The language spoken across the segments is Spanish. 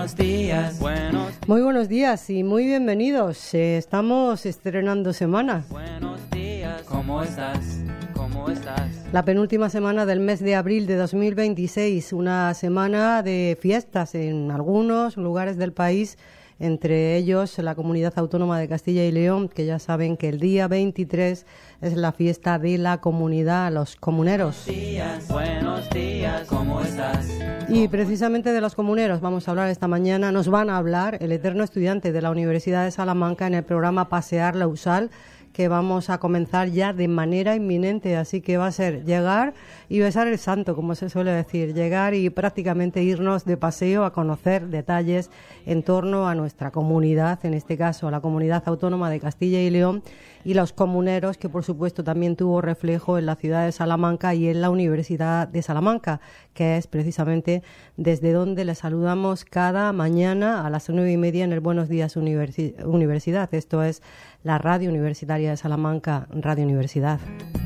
Buenos días, Muy buenos días y muy bienvenidos. Estamos estrenando semana. buenos días. ¿Cómo estás? ¿Cómo estás? La penúltima semana del mes de abril de 2026, una semana de fiestas en algunos lugares del país, entre ellos la Comunidad Autónoma de Castilla y León, que ya saben que el día 23 es la fiesta de la comunidad, los comuneros. Buenos días, ¿cómo estás? Y precisamente de los comuneros vamos a hablar esta mañana. Nos van a hablar el eterno estudiante de la Universidad de Salamanca en el programa Pasear la USAL, que vamos a comenzar ya de manera inminente, así que va a ser llegar y besar el santo, como se suele decir, llegar y prácticamente irnos de paseo a conocer detalles en torno a nuestra comunidad, en este caso a la Comunidad Autónoma de Castilla y León, y los comuneros, que por supuesto también tuvo reflejo en la ciudad de Salamanca y en la Universidad de Salamanca, que es precisamente desde donde les saludamos cada mañana a las 9:30 en el Buenos Días Universidad. Esto es la Radio Universitaria de Salamanca, Radio Universidad.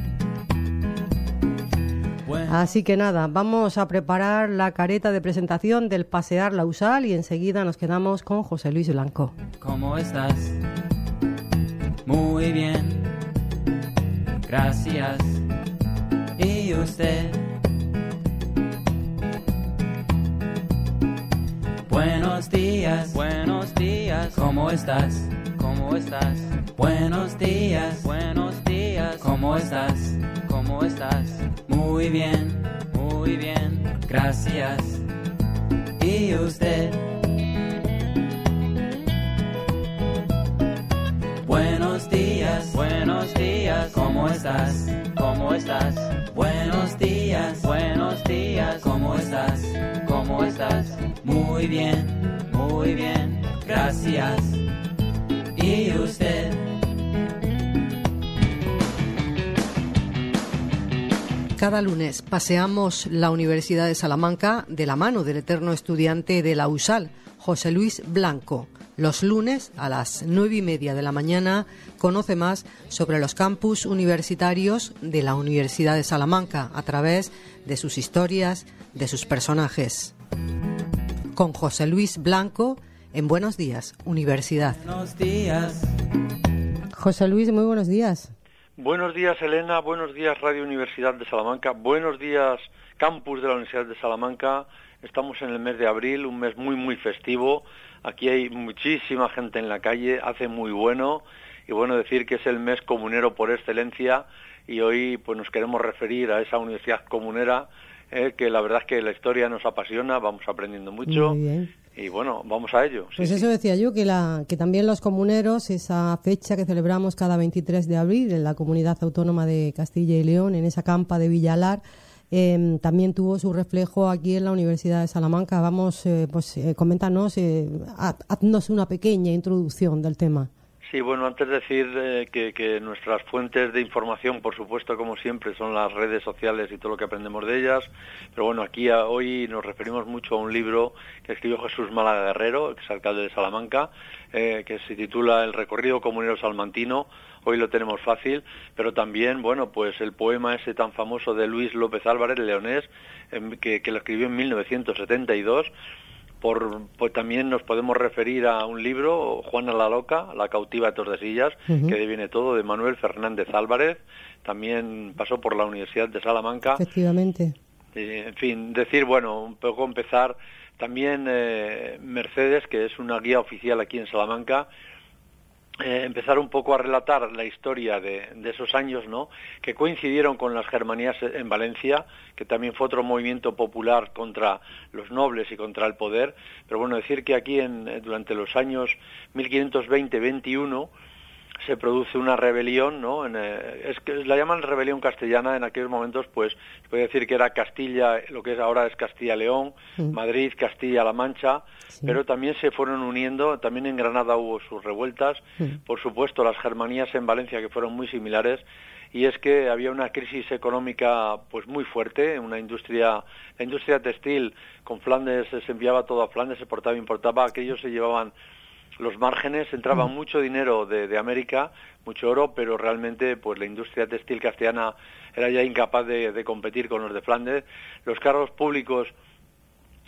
Así que nada, vamos a preparar la careta de presentación del Pasear la USAL y enseguida nos quedamos con José Luis Blanco. ¿Cómo estás? Muy bien, gracias. ¿Y usted? Buenos días, ¿cómo estás? ¿Cómo estás? Buenos días, ¿cómo estás? ¿Cómo estás? Muy bien, gracias. ¿Y usted? Buenos días, ¿cómo estás? ¿Cómo estás? Buenos días, ¿cómo estás? ¿Cómo estás? Muy bien, gracias. ¿Y usted? Cada lunes paseamos la Universidad de Salamanca de la mano del eterno estudiante de la USAL, José Luis Blanco. Los lunes a las 9:30 de la mañana conoce más sobre los campus universitarios de la Universidad de Salamanca a través de sus historias, de sus personajes. Con José Luis Blanco en Buenos Días, Universidad. Buenos días. José Luis, muy buenos días. Buenos días, Elena. Buenos días, Radio Universidad de Salamanca. Buenos días, campus de la Universidad de Salamanca. Estamos en el mes de abril, un mes muy festivo. Aquí hay muchísima gente en la calle, hace muy bueno. Y bueno, decir que es el mes comunero por excelencia. Y hoy pues nos queremos referir a esa universidad comunera, que la verdad es que la historia nos apasiona, vamos aprendiendo mucho. Muy bien. Y bueno, vamos a ello. Pues eso decía yo, que también los comuneros, esa fecha que celebramos cada 23 de abril en la Comunidad Autónoma de Castilla y León, en esa campa de Villalar, también tuvo su reflejo aquí en la Universidad de Salamanca. Vamos, coméntanos, haznos una pequeña introducción del tema. Sí, bueno, antes de decir que nuestras fuentes de información, por supuesto, como siempre, son las redes sociales y todo lo que aprendemos de ellas, pero bueno, aquí hoy nos referimos mucho a un libro que escribió Jesús Málaga Guerrero, ex alcalde de Salamanca, que se titula El recorrido comunero salmantino. Hoy lo tenemos fácil, pero también, bueno, pues el poema ese tan famoso de Luis López Álvarez, leonés, que lo escribió en 1972, pues también nos podemos referir a un libro, Juana la Loca, la cautiva de Tordesillas, que de ahí viene todo, de Manuel Fernández Álvarez, también pasó por la Universidad de Salamanca. Efectivamente. En fin, decir, bueno, un poco empezar, también Mercedes, que es una guía oficial aquí en Salamanca, empezar un poco a relatar la historia de esos años, ¿no?, que coincidieron con las Germanías en Valencia, que también fue otro movimiento popular contra los nobles y contra el poder. Pero bueno, decir que aquí durante los años 1520-21 se produce una rebelión, ¿no? Es que la llaman rebelión castellana. En aquellos momentos, pues, se puede decir que era Castilla, lo que es ahora es Castilla-León, Madrid, Castilla-La Mancha, pero también se fueron uniendo, también en Granada hubo sus revueltas, por supuesto las Germanías en Valencia, que fueron muy similares, y es que había una crisis económica pues muy fuerte, la industria textil con Flandes, se enviaba todo a Flandes, se exportaba, importaba, aquellos se llevaban los márgenes, entraba mucho dinero de América, mucho oro, pero realmente pues la industria textil castellana era ya incapaz de competir con los de Flandes. Los cargos públicos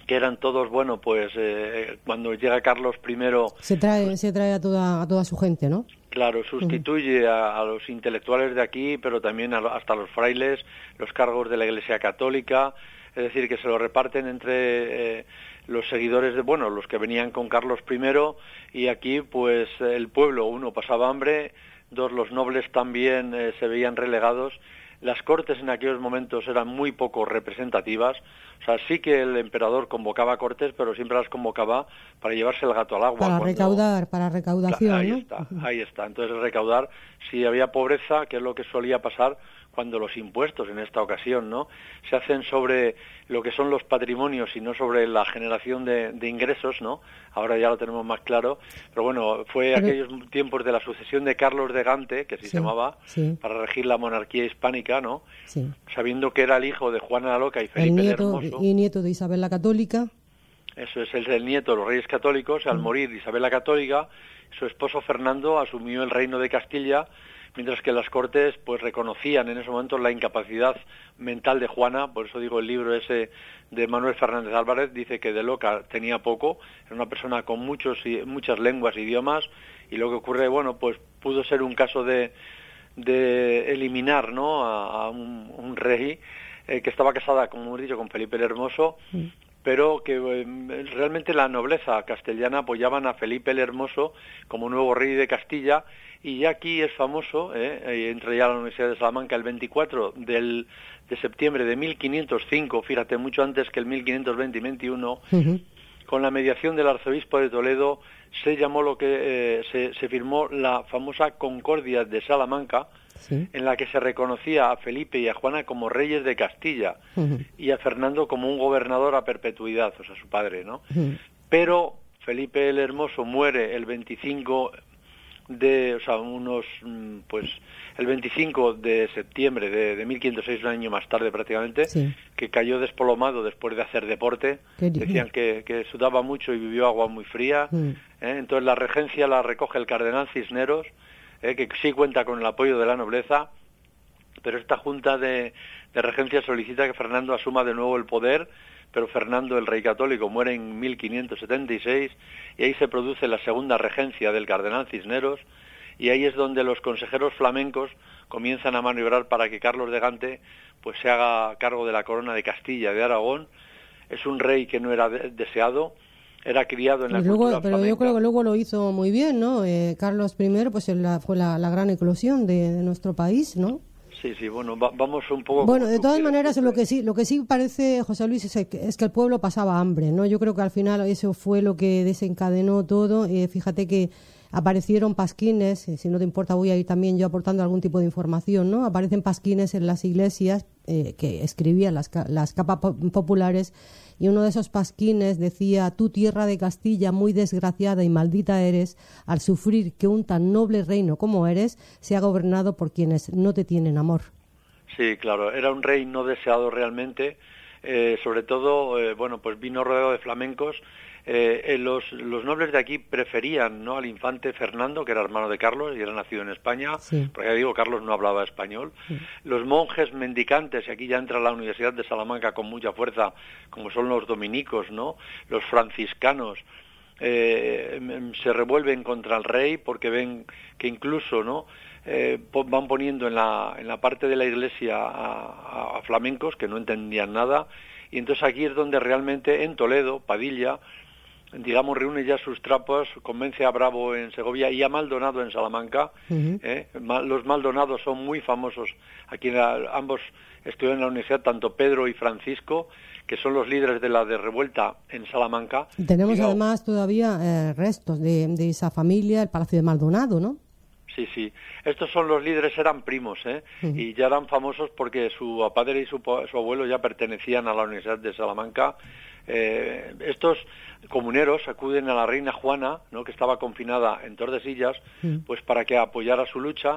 que eran todos, bueno, pues cuando llega Carlos I... Se trae a toda su gente, ¿no? Claro, sustituye a los intelectuales de aquí, pero también hasta los frailes, los cargos de la Iglesia Católica, es decir, que se lo reparten entre los seguidores los que venían con Carlos I, y aquí, pues, el pueblo, uno, pasaba hambre, dos, los nobles también se veían relegados. Las cortes en aquellos momentos eran muy poco representativas, o sea, sí que el emperador convocaba cortes, pero siempre las convocaba para llevarse el gato al agua. Para recaudación, Ahí está. Entonces, recaudar, si había pobreza, que es lo que solía pasar cuando los impuestos en esta ocasión, ¿no?, se hacen sobre lo que son los patrimonios y no sobre la generación de ingresos, ¿no? Ahora ya lo tenemos más claro, pero bueno, aquellos tiempos de la sucesión de Carlos de Gante, que así se llamaba, para regir la monarquía hispánica, ¿no? Sí. Sabiendo que era el hijo de Juana la Loca y Felipe el Hermoso. Y nieto de Isabel la Católica. Eso es, el nieto de los reyes católicos. Al morir Isabel la Católica, su esposo Fernando asumió el reino de Castilla, mientras que las Cortes pues reconocían en ese momento la incapacidad mental de Juana. Por eso digo, el libro ese de Manuel Fernández Álvarez dice que de loca tenía poco, era una persona con muchas lenguas e idiomas, y lo que ocurre, pues pudo ser un caso de eliminar, ¿no?, a un rey que estaba casada, como hemos dicho, con Felipe el Hermoso, pero que realmente la nobleza castellana apoyaban a Felipe el Hermoso como nuevo rey de Castilla. Y ya aquí es famoso, entra ya a la Universidad de Salamanca el 24 de septiembre de 1505, fíjate, mucho antes que el 1520 y 21, con la mediación del arzobispo de Toledo, se llamó se firmó la famosa Concordia de Salamanca, en la que se reconocía a Felipe y a Juana como reyes de Castilla, y a Fernando como un gobernador a perpetuidad, o sea, su padre, ¿no? Pero Felipe el Hermoso muere el 25 el 25 de septiembre de 1506, un año más tarde prácticamente, que cayó desplomado después de hacer deporte. Decían que sudaba mucho y vivió agua muy fría. Entonces la regencia la recoge el cardenal Cisneros, que sí cuenta con el apoyo de la nobleza, pero esta junta de regencia solicita que Fernando asuma de nuevo el poder, pero Fernando, el rey católico, muere en 1576, y ahí se produce la segunda regencia del cardenal Cisneros, y ahí es donde los consejeros flamencos comienzan a maniobrar para que Carlos de Gante pues se haga cargo de la corona de Castilla, de Aragón. Es un rey que no era deseado, era criado en la cultura flamenca. Pero yo creo que luego lo hizo muy bien, ¿no? Carlos I pues fue la gran eclosión de nuestro país, ¿no? Sí, vamos un poco... Bueno, de todas maneras, lo que sí parece, José Luis, es que el pueblo pasaba hambre, ¿no? Yo creo que al final eso fue lo que desencadenó todo. Fíjate que aparecieron pasquines, si no te importa voy a ir también yo aportando algún tipo de información, ¿no? Aparecen pasquines en las iglesias que escribían las capas populares, y uno de esos pasquines decía: «Tú, tierra de Castilla, muy desgraciada y maldita eres, al sufrir que un tan noble reino como eres sea gobernado por quienes no te tienen amor». Sí, claro, era un rey no deseado realmente, sobre todo, pues vino rodeado de flamencos. Los nobles de aquí preferían, ¿no?, al infante Fernando, que era hermano de Carlos y era nacido en España, porque ya digo, Carlos no hablaba español. Los monjes mendicantes, y aquí ya entra la Universidad de Salamanca con mucha fuerza, como son los dominicos, ¿no?, los franciscanos, se revuelven contra el rey porque ven que incluso, ¿no?, van poniendo en la parte de la iglesia a flamencos que no entendían nada, y entonces aquí es donde realmente en Toledo, Padilla, digamos, reúne ya sus trapos, convence a Bravo en Segovia y a Maldonado en Salamanca. Los Maldonados son muy famosos aquí, ambos estudian en la universidad, tanto Pedro y Francisco, que son los líderes de la revuelta en Salamanca. Tenemos además todavía restos de esa familia, el Palacio de Maldonado, ¿no? Sí. Estos son los líderes, eran primos, y ya eran famosos porque su padre y su abuelo ya pertenecían a la Universidad de Salamanca. Estos comuneros acuden a la reina Juana, ¿no?, que estaba confinada en Tordesillas, pues para que apoyara su lucha.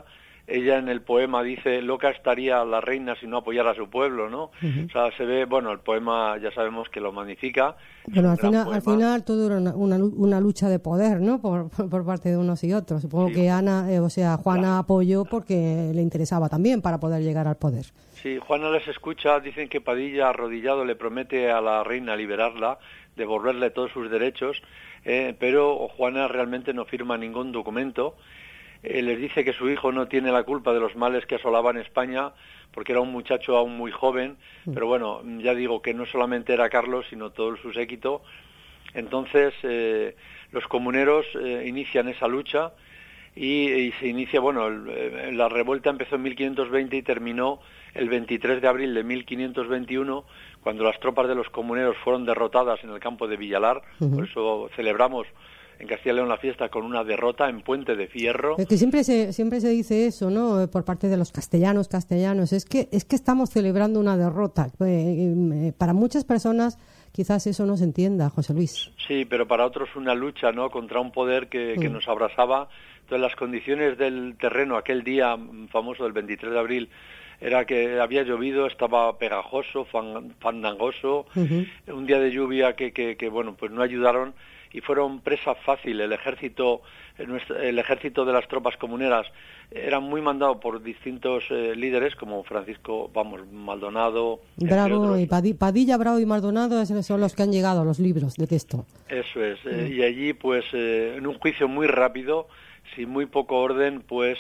ella en el poema dice, loca estaría la reina si no apoyara a su pueblo, ¿no? O sea, se ve, bueno, el poema ya sabemos que lo magnifica. Bueno, al final todo era una lucha de poder, ¿no? Por parte de unos y otros. Supongo que Juana apoyó porque le interesaba también para poder llegar al poder. Sí, Juana les escucha, dicen que Padilla arrodillado le promete a la reina liberarla, devolverle todos sus derechos, pero Juana realmente no firma ningún documento. Les dice que su hijo no tiene la culpa de los males que asolaban España, porque era un muchacho aún muy joven, pero bueno, ya digo que no solamente era Carlos, sino todo su séquito. Entonces, los comuneros inician esa lucha y se inicia, bueno, la revuelta empezó en 1520 y terminó el 23 de abril de 1521, cuando las tropas de los comuneros fueron derrotadas en el campo de Villalar. Por eso celebramos en Castilla y León la fiesta con una derrota en Puente de Fierro. Es que siempre se dice eso, ¿no? Por parte de los castellanos, es que estamos celebrando una derrota. Para muchas personas quizás eso no se entienda, José Luis. Sí, pero para otros una lucha, ¿no? Contra un poder que nos abrasaba. Entonces las condiciones del terreno aquel día famoso del 23 de abril era que había llovido, estaba pegajoso, fandangoso, un día de lluvia que bueno, pues no ayudaron y fueron presa fácil. El ejército de las tropas comuneras era muy mandado por distintos líderes como Francisco, Maldonado, Bravo y Padilla, Bravo y Maldonado, esos son los que han llegado a los libros de texto. Eso es, y allí pues en un juicio muy rápido, sin muy poco orden, pues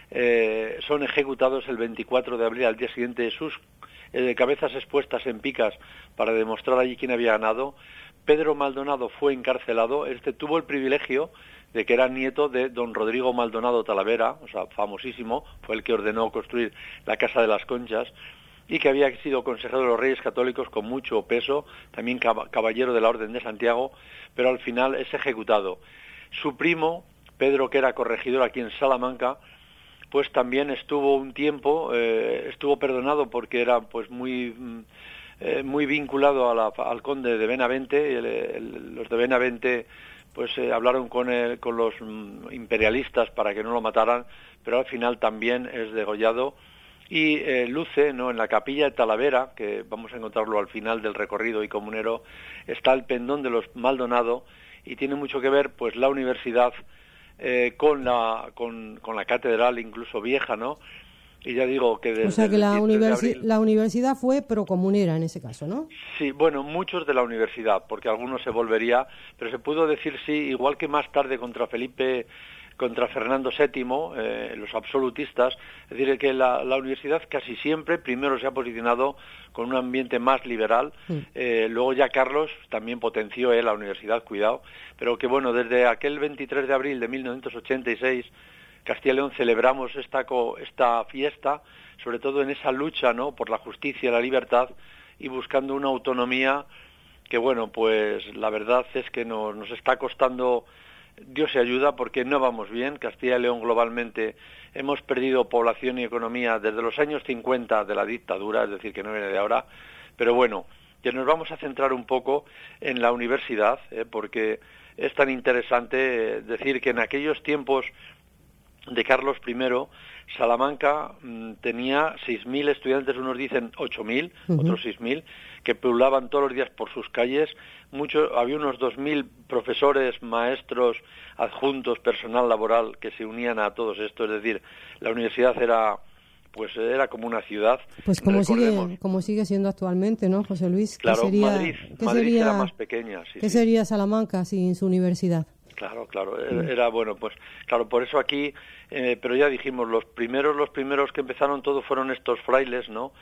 son ejecutados el 24 de abril, al día siguiente, sus cabezas expuestas en picas para demostrar allí quién había ganado. Pedro Maldonado fue encarcelado. Tuvo el privilegio de que era nieto de don Rodrigo Maldonado Talavera, o sea, famosísimo, fue el que ordenó construir la Casa de las Conchas, y que había sido consejero de los Reyes Católicos con mucho peso, también caballero de la Orden de Santiago, pero al final es ejecutado. Su primo, Pedro, que era corregidor aquí en Salamanca, pues también estuvo un tiempo, estuvo perdonado porque era pues muy vinculado al conde de Benavente. Los de Benavente pues hablaron con los imperialistas para que no lo mataran, pero al final también es degollado y luce, ¿no?, en la capilla de Talavera, que vamos a encontrarlo al final del recorrido y comunero, está el pendón de los Maldonado y tiene mucho que ver pues la universidad con la catedral, incluso vieja, ¿no? Y ya digo que desde... O sea que la universidad fue procomunera en ese caso, ¿no? Sí, bueno, muchos de la universidad, porque algunos se volvería, pero se pudo decir sí, igual que más tarde contra Fernando VII, los absolutistas, es decir, que la universidad casi siempre primero se ha posicionado con un ambiente más liberal, luego ya Carlos también potenció la universidad, cuidado, pero que bueno, desde aquel 23 de abril de 1986, Castilla y León celebramos esta fiesta, sobre todo en esa lucha, ¿no?, por la justicia y la libertad y buscando una autonomía que, bueno, pues la verdad es que nos está costando, Dios se ayuda, porque no vamos bien. Castilla y León globalmente hemos perdido población y economía desde los años 50 de la dictadura, es decir, que no viene de ahora, pero bueno, que nos vamos a centrar un poco en la universidad, porque es tan interesante decir que en aquellos tiempos de Carlos I, Salamanca tenía 6.000 estudiantes, unos dicen 8.000, otros 6.000, que pululaban todos los días por sus calles. Había unos 2.000 profesores, maestros, adjuntos, personal laboral que se unían a todos esto, es decir, la universidad era como una ciudad. Pues como sigue siendo actualmente, ¿no, José Luis? Claro, Madrid era más pequeña. Sí, ¿Qué sería Salamanca sin su universidad? Claro, era bueno, pues claro, por eso aquí, pero ya dijimos, los primeros que empezaron todo fueron estos frailes, ¿no?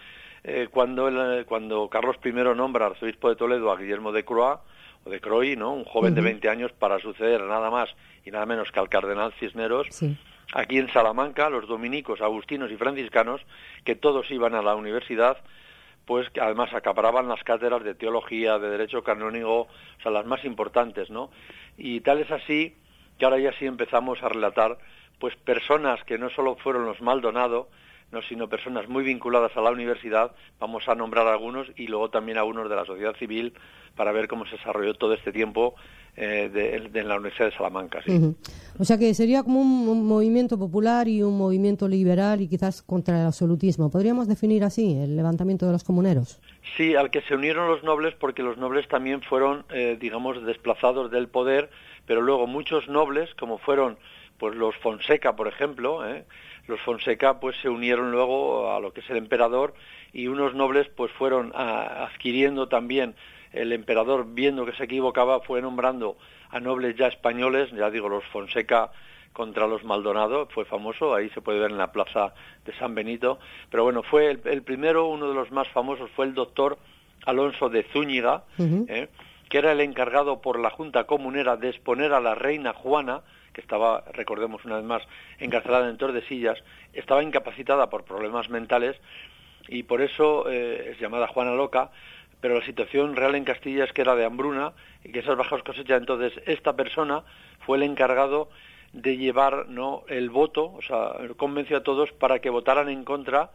Cuando Carlos I nombra arzobispo de Toledo a Guillermo de Croy, ¿no?, un joven de 20 años para suceder nada más y nada menos que al cardenal Cisneros, aquí en Salamanca, los dominicos, agustinos y franciscanos, que todos iban a la universidad, pues que además acaparaban las cátedras de teología, de derecho canónico, o sea, las más importantes, ¿no? Y tal es así que ahora ya sí empezamos a relatar pues personas que no solo fueron los Maldonado, no sino personas muy vinculadas a la universidad. Vamos a nombrar algunos y luego también algunos de la sociedad civil para ver cómo se desarrolló todo este tiempo de la Universidad de Salamanca. ¿Sí? Uh-huh. O sea que sería como un movimiento popular y un movimiento liberal y quizás contra el absolutismo. ¿Podríamos definir así el levantamiento de los comuneros? Sí, al que se unieron los nobles, porque los nobles también fueron, digamos, desplazados del poder, pero luego muchos nobles, como fueron pues los Fonseca, por ejemplo, los Fonseca pues se unieron luego a lo que es el emperador, y unos nobles pues fueron adquiriendo también. El emperador, viendo que se equivocaba, fue nombrando a nobles ya españoles, ya digo, los Fonseca contra los Maldonado, fue famoso, ahí se puede ver en la plaza de San Benito, pero bueno, fue el primero, uno de los más famosos, fue el doctor Alonso de Zúñiga, uh-huh. Que era el encargado por la Junta Comunera de exponer a la reina Juana, que estaba, recordemos una vez más, encarcelada en Tordesillas, estaba incapacitada por problemas mentales, y por eso es llamada Juana Loca, pero la situación real en Castilla es que era de hambruna y que esas bajas cosechas. Entonces esta persona fue el encargado de llevar el voto, o sea, convenció a todos para que votaran en contra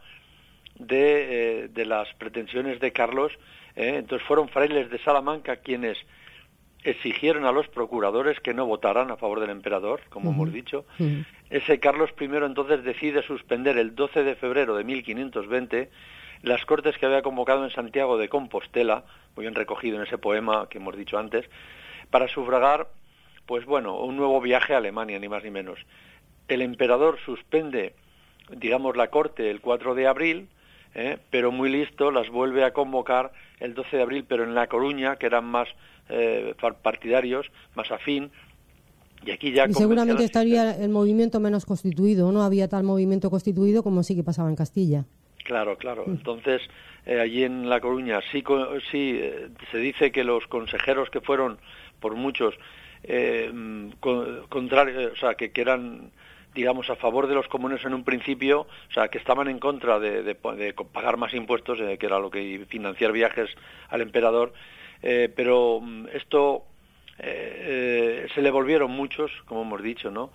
de las pretensiones de Carlos. Entonces fueron frailes de Salamanca quienes exigieron a los procuradores que no votaran a favor del emperador, como hemos dicho. Ese Carlos I entonces decide suspender el 12 de febrero de 1520 las cortes que había convocado en Santiago de Compostela, muy bien recogido en ese poema que hemos dicho antes, para sufragar, pues bueno, un nuevo viaje a Alemania, ni más ni menos. El emperador suspende, digamos, la corte el 4 de abril, pero muy listo, las vuelve a convocar el 12 de abril, pero en La Coruña, que eran más partidarios, más afín, y aquí ya... Y seguramente estaría el movimiento menos constituido, no había tal movimiento constituido como sí que pasaba en Castilla. Claro. Entonces, allí en La Coruña sí se dice que los consejeros que fueron, por muchos, contrarios, o sea, que eran, digamos, a favor de los comunes en un principio, o sea, que estaban en contra de pagar más impuestos, que era lo que financiar viajes al emperador, pero esto se le volvieron muchos, como hemos dicho, ¿no?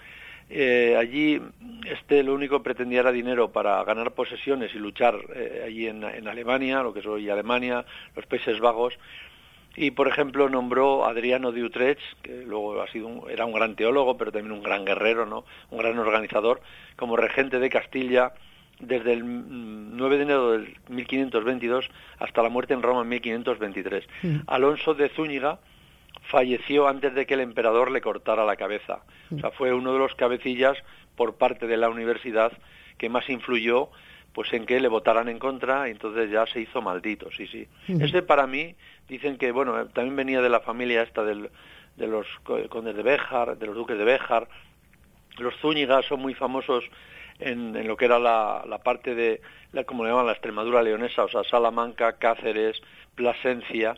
Allí lo único que pretendía era dinero para ganar posesiones y luchar allí en Alemania, lo que es hoy Alemania, los Países Bajos, y por ejemplo nombró a Adriano de Utrecht, que luego era un gran teólogo, pero también un gran guerrero, ¿no? Un gran organizador, como regente de Castilla desde el 9 de enero del 1522 hasta la muerte en Roma en 1523. Alonso de Zúñiga falleció antes de que el emperador le cortara la cabeza. O sea, fue uno de los cabecillas por parte de la universidad que más influyó pues en que le votaran en contra, y entonces ya se hizo maldito, sí. Ese para mí, dicen que, bueno, también venía de la familia esta de los condes de Béjar, de los duques de Béjar. Los Zúñigas son muy famosos en lo que era la parte de, como le llaman, la Extremadura leonesa, o sea, Salamanca, Cáceres, Plasencia,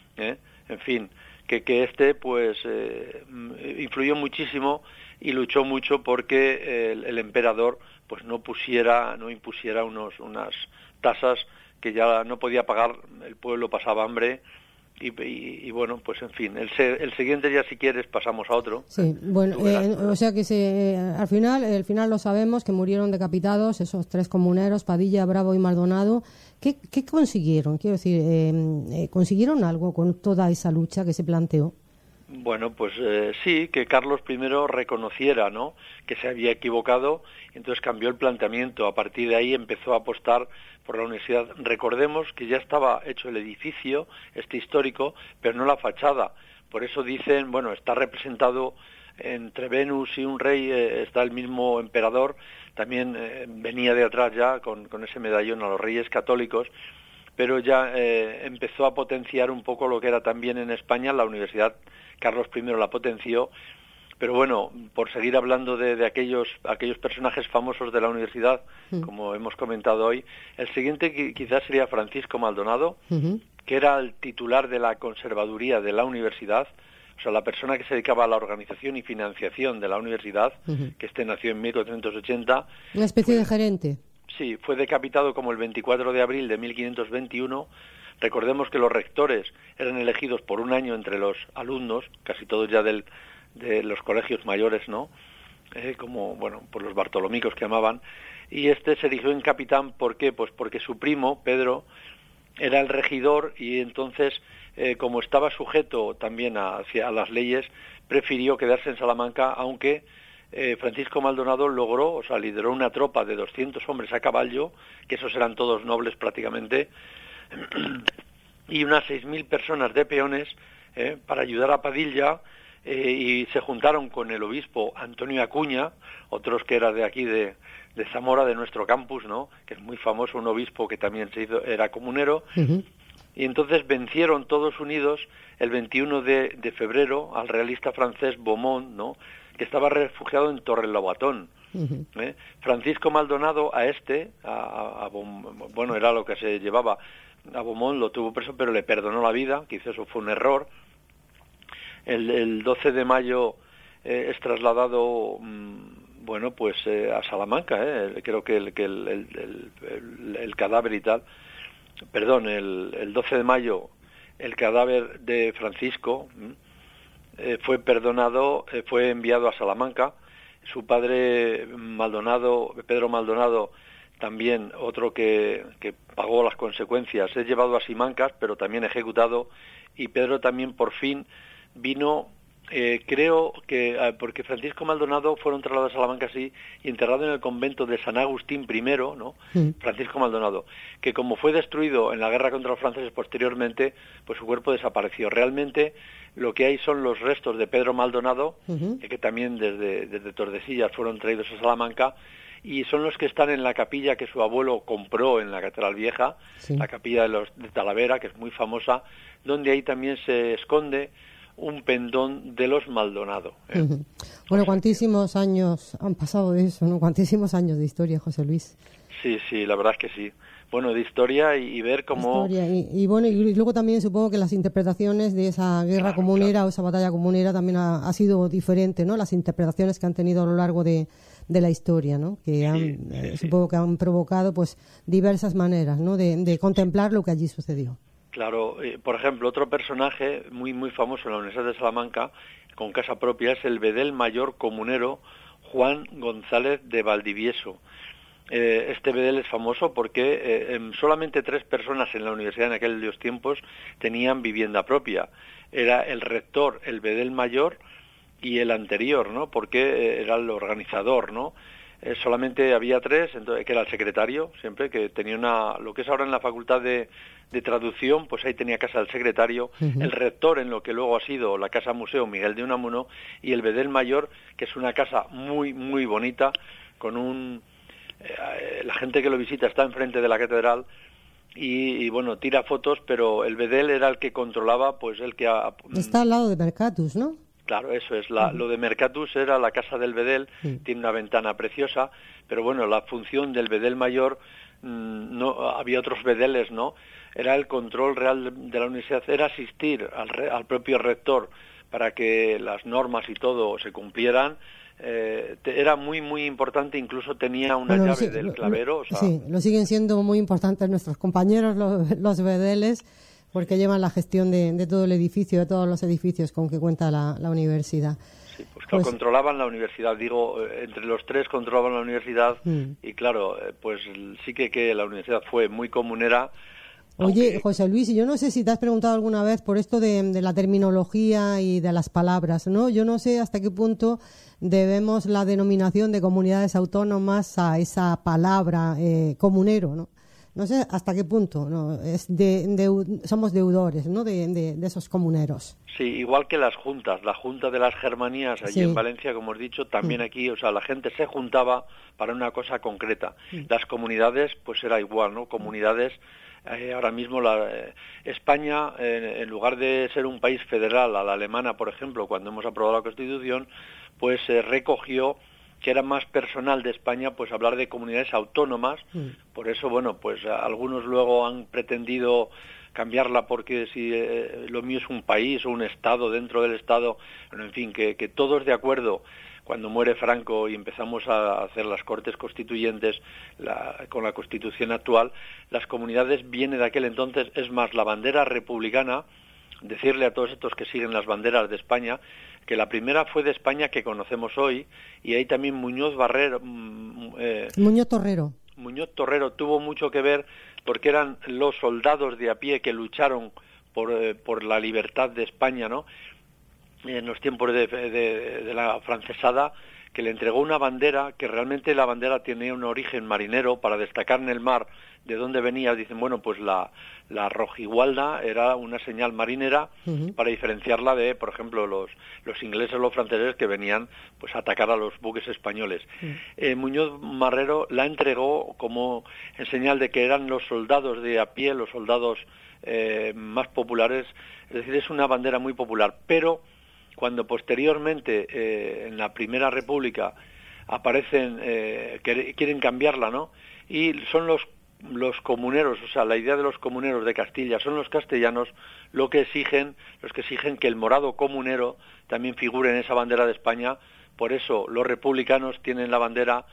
en fin, que pues influyó muchísimo y luchó mucho porque el emperador pues no impusiera unas tasas que ya no podía pagar, el pueblo pasaba hambre. Y bueno, pues en fin, el siguiente ya si quieres pasamos a otro. Sí, bueno, o sea que al final lo sabemos, que murieron decapitados esos tres comuneros, Padilla, Bravo y Maldonado. ¿Qué consiguieron? Quiero decir, ¿consiguieron algo con toda esa lucha que se planteó? Bueno, pues sí, que Carlos I reconociera, ¿no?, que se había equivocado, y entonces cambió el planteamiento. A partir de ahí empezó a apostar por la universidad. Recordemos que ya estaba hecho el edificio, histórico, pero no la fachada. Por eso dicen, bueno, está representado entre Venus y un rey, está el mismo emperador, también venía de atrás ya con ese medallón a los reyes católicos, pero ya empezó a potenciar un poco lo que era también en España la universidad. Carlos I la potenció, pero bueno, por seguir hablando de aquellos personajes famosos de la universidad, como hemos comentado hoy, el siguiente quizás sería Francisco Maldonado, que era el titular de la conservaduría de la universidad, o sea, la persona que se dedicaba a la organización y financiación de la universidad, que nació en 1480. Una especie de gerente. Sí, fue decapitado como el 24 de abril de 1521. Recordemos que los rectores eran elegidos por un año entre los alumnos, casi todos ya de los colegios mayores, ¿no? como, bueno, por los bartolomicos que llamaban, y este se erigió en capitán. ¿Por qué? Pues porque su primo, Pedro, era el regidor, y entonces, como estaba sujeto también a las leyes, prefirió quedarse en Salamanca, aunque Francisco Maldonado logró, o sea, lideró una tropa de 200 hombres a caballo, que esos eran todos nobles prácticamente, y unas 6.000 personas de peones para ayudar a Padilla, y se juntaron con el obispo Antonio Acuña, otros que era de aquí de Zamora, de nuestro campus, ¿no?, que es muy famoso, un obispo que también era comunero, y entonces vencieron todos unidos el 21 de febrero al realista francés Beaumont, ¿no?, que estaba refugiado en Torrelobatón. Francisco Maldonado bueno, era lo que se llevaba, a Beaumont lo tuvo preso, pero le perdonó la vida, quizás eso fue un error. El 12 de mayo es trasladado, bueno, pues a Salamanca, creo que el cadáver y tal, perdón, el 12 de mayo el cadáver de Francisco fue perdonado, fue enviado a Salamanca. Su padre Maldonado, Pedro Maldonado, también otro que pagó las consecuencias, es llevado a Simancas, pero también ejecutado, y Pedro también por fin vino, creo que, porque Francisco Maldonado fueron trasladados a Salamanca, sí, y enterrado en el convento de San Agustín I, ¿no? Francisco Maldonado, que como fue destruido en la guerra contra los franceses posteriormente, pues su cuerpo desapareció. Realmente lo que hay son los restos de Pedro Maldonado, que también desde Tordesillas fueron traídos a Salamanca, y son los que están en la capilla que su abuelo compró en la Catedral Vieja, la capilla de Talavera, que es muy famosa, donde ahí también se esconde un pendón de los Maldonado. Bueno, cuantísimos años han pasado de eso, ¿no? Cuantísimos años de historia, José Luis. Sí, la verdad es que sí. Bueno, de historia y ver cómo... Y bueno, y luego también supongo que las interpretaciones de esa guerra comunera o esa batalla comunera también ha sido diferente, ¿no? Las interpretaciones que han tenido a lo largo de la historia, ¿no? Que supongo que han provocado pues diversas maneras, ¿no?, de contemplar lo que allí sucedió. Claro, por ejemplo, otro personaje muy muy famoso en la Universidad de Salamanca, con casa propia, es el bedel mayor comunero Juan González de Valdivieso. Este bedel es famoso porque solamente 3 personas en la universidad en aquellos tiempos tenían vivienda propia. Era el rector, el bedel mayor y el anterior, ¿no?, porque era el organizador, ¿no? Solamente había 3, entonces, que era el secretario, siempre, que tenía lo que es ahora en la facultad de traducción, pues ahí tenía casa del secretario, el rector en lo que luego ha sido la casa museo Miguel de Unamuno, y el bedel mayor, que es una casa muy muy bonita, con la gente que lo visita está enfrente de la catedral, y bueno, tira fotos, pero el bedel era el que controlaba, pues el que... Está al lado de Mercatus, ¿no? Claro, eso es. Lo de Mercatus era la casa del bedel, tiene una ventana preciosa, pero bueno, la función del bedel mayor, no había otros bedeles, ¿no? Era el control real de la universidad, era asistir al propio rector para que las normas y todo se cumplieran. Era muy muy importante, incluso tenía una llave del clavero. Sí, lo siguen siendo muy importantes nuestros compañeros, los bedeles, porque llevan la gestión de todo el edificio, de todos los edificios con que cuenta la universidad. Sí, pues claro, controlaban la universidad, digo, entre los 3 controlaban la universidad, y claro, pues sí que la universidad fue muy comunera. Oye, José Luis, y yo no sé si te has preguntado alguna vez por esto de la terminología y de las palabras, ¿no? Yo no sé hasta qué punto debemos la denominación de comunidades autónomas a esa palabra comunero, ¿no? No sé hasta qué punto, ¿no? Somos deudores, ¿no?, de esos comuneros. Sí, igual que las juntas, la Junta de las Germanías allí en Valencia, como hemos dicho, también aquí, o sea, la gente se juntaba para una cosa concreta. Las comunidades, pues era igual, ¿no? Comunidades, ahora mismo España, en lugar de ser un país federal a la alemana, por ejemplo, cuando hemos aprobado la Constitución, pues recogió que era más personal de España, pues hablar de comunidades autónomas. Por eso, bueno, pues algunos luego han pretendido cambiarla porque si lo mío es un país o un estado dentro del estado, bueno, en fin, que todos de acuerdo. Cuando muere Franco y empezamos a hacer las Cortes Constituyentes con la Constitución actual, las comunidades viene de aquel entonces, es más, la bandera republicana decirle a todos estos que siguen las banderas de España que la primera fue de España que conocemos hoy, y ahí también Muñoz Torrero tuvo mucho que ver, porque eran los soldados de a pie que lucharon por la libertad de España, ¿no?, en los tiempos de la francesada, que le entregó una bandera, que realmente la bandera tenía un origen marinero, para destacar en el mar de dónde venía. Dicen, bueno, pues la rojigualda era una señal marinera para diferenciarla de, por ejemplo, los ingleses o los franceses que venían pues a atacar a los buques españoles. Muñoz Marrero la entregó como en señal de que eran los soldados de a pie, los soldados más populares. Es decir, es una bandera muy popular, pero cuando posteriormente en la Primera República aparecen, quieren cambiarla, ¿no?, y son los comuneros, o sea, la idea de los comuneros de Castilla, son los castellanos los que exigen que el morado comunero también figure en esa bandera de España. Por eso los republicanos tienen la bandera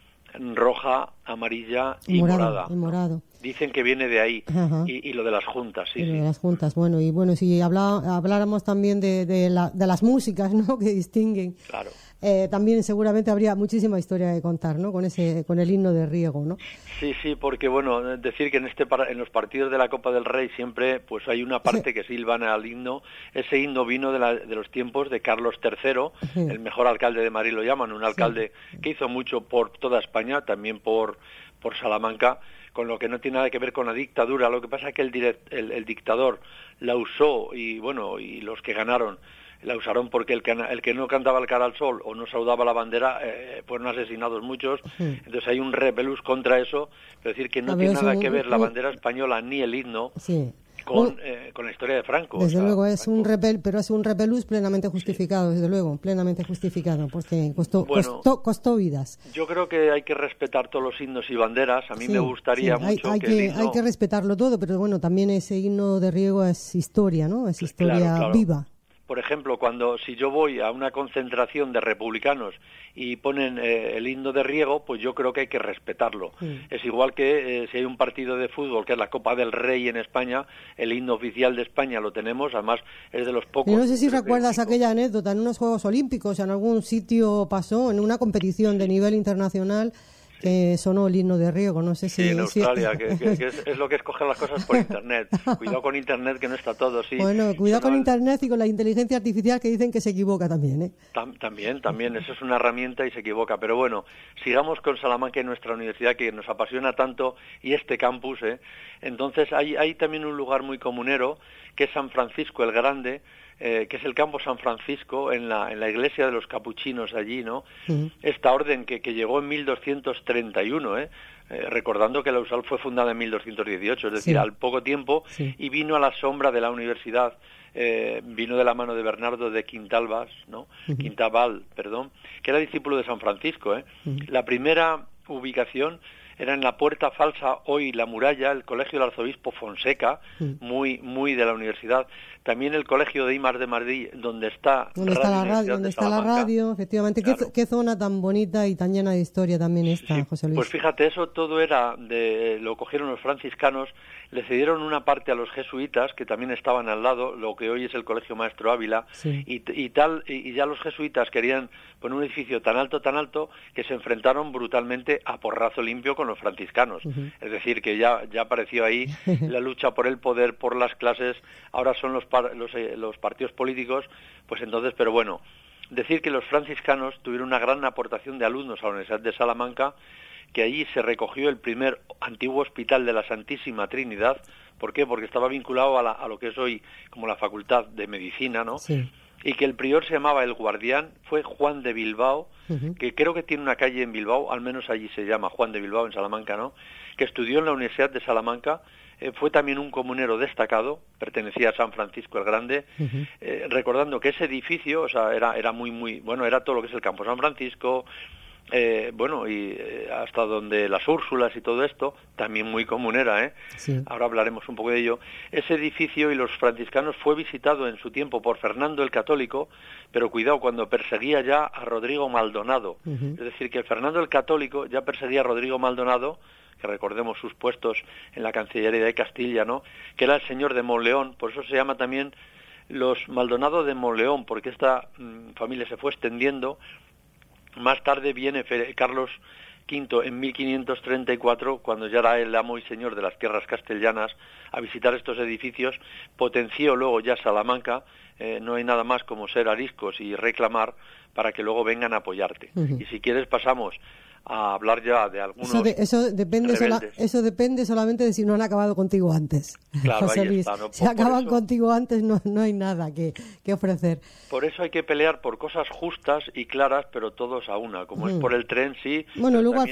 roja, amarilla y morada. Dicen que viene de ahí. Y lo de las juntas, sí. De las juntas, bueno, y bueno, si habláramos también de las músicas, ¿no?, que distinguen. Claro. También seguramente habría muchísima historia que contar, ¿no?, con el himno de riego, ¿no? Sí, porque bueno, decir que en los partidos de la Copa del Rey siempre pues hay una parte que silban al himno. Ese himno vino de los tiempos de Carlos III, el mejor alcalde de Madrid lo llaman, un alcalde que hizo mucho por toda España, también por Salamanca, con lo que no tiene nada que ver con la dictadura. Lo que pasa es que el dictador la usó, y bueno, y los que ganaron la usaron, porque el que no cantaba el cara al sol o no saludaba la bandera, fueron asesinados muchos. Entonces hay un repelús contra eso, es decir, que no tiene nada que ver la bandera española ni el himno con la historia de Franco. Desde luego es un repelús plenamente justificado, desde luego, plenamente justificado, porque costó vidas. Yo creo que hay que respetar todos los himnos y banderas. A mí me gustaría mucho hay que respetarlo todo, pero bueno, también ese himno de riego es historia, ¿no? Es historia viva. Por ejemplo, si yo voy a una concentración de republicanos y ponen el himno de riego, pues yo creo que hay que respetarlo. Es igual que si hay un partido de fútbol, que es la Copa del Rey en España, el himno oficial de España lo tenemos, además es de los pocos. Y no sé si recuerdas aquella anécdota en unos Juegos Olímpicos, en algún sitio pasó, en una competición de nivel internacional, que sonó el himno de riego, no sé si... Sí, en Australia, que es lo que es coger las cosas por Internet. Cuidado con Internet, que no está todo, sí. Bueno, cuidado con Internet y con la inteligencia artificial, que dicen que se equivoca también, ¿eh? También, eso es una herramienta y se equivoca. Pero bueno, sigamos con Salamanca y nuestra universidad, que nos apasiona tanto, y este campus, ¿eh? Entonces hay también un lugar muy comunero, que es San Francisco el Grande, que es el campo San Francisco, en la iglesia de los capuchinos allí, ¿no? Esta orden que llegó en 1231, recordando que la USAL fue fundada en 1218, es decir, al poco tiempo, y vino a la sombra de la universidad, vino de la mano de Bernardo de Quintabal, que era discípulo de San Francisco. La primera ubicación era en la Puerta Falsa, hoy la Muralla, el colegio del arzobispo Fonseca, muy de la universidad. También el colegio de IMAR de Madrid, donde está la radio, efectivamente. Claro. ¿Qué zona tan bonita y tan llena de historia también está, José Luis? Pues fíjate, eso todo lo cogieron los franciscanos, le cedieron una parte a los jesuitas, que también estaban al lado, lo que hoy es el Colegio Maestro Ávila, y ya los jesuitas querían poner un edificio tan alto, que se enfrentaron brutalmente a porrazo limpio con los franciscanos. Es decir, que ya apareció ahí la lucha por el poder, por las clases. Ahora son los partidos políticos, pues entonces, pero bueno, decir que los franciscanos tuvieron una gran aportación de alumnos a la Universidad de Salamanca, que allí se recogió el primer antiguo hospital de la Santísima Trinidad. ¿Por qué? Porque estaba vinculado a lo que es hoy como la Facultad de Medicina, ¿no? Sí. Y que el prior se llamaba El Guardián, fue Juan de Bilbao, que creo que tiene una calle en Bilbao, al menos allí se llama Juan de Bilbao, en Salamanca, ¿no? Que estudió en la Universidad de Salamanca, fue también un comunero destacado, pertenecía a San Francisco el Grande, recordando que ese edificio, o sea, era muy, bueno, era todo lo que es el Campo San Francisco, hasta donde las Úrsulas y todo esto, también muy comunera, Ahora hablaremos un poco de ello. Ese edificio y los franciscanos fue visitado en su tiempo por Fernando el Católico, pero cuidado, cuando perseguía ya a Rodrigo Maldonado. Es decir, que Fernando el Católico ya perseguía a Rodrigo Maldonado, que recordemos sus puestos en la Cancillería de Castilla, ¿no? Que era el señor de Monleón, por eso se llama también los Maldonado de Monleón, porque esta familia se fue extendiendo. Más tarde viene Carlos V en 1534, cuando ya era el amo y señor de las tierras castellanas, a visitar estos edificios. Potenció luego ya Salamanca. No hay nada más como ser ariscos y reclamar para que luego vengan a apoyarte. Y si quieres pasamos a hablar ya de algunos eso depende solamente de si no han acabado contigo antes. Claro, José ahí Luis, está, ¿no? Si acaban contigo antes no hay nada que ofrecer. Por eso hay que pelear por cosas justas y claras, pero todos a una, como es por el tren, sí. Bueno, luego al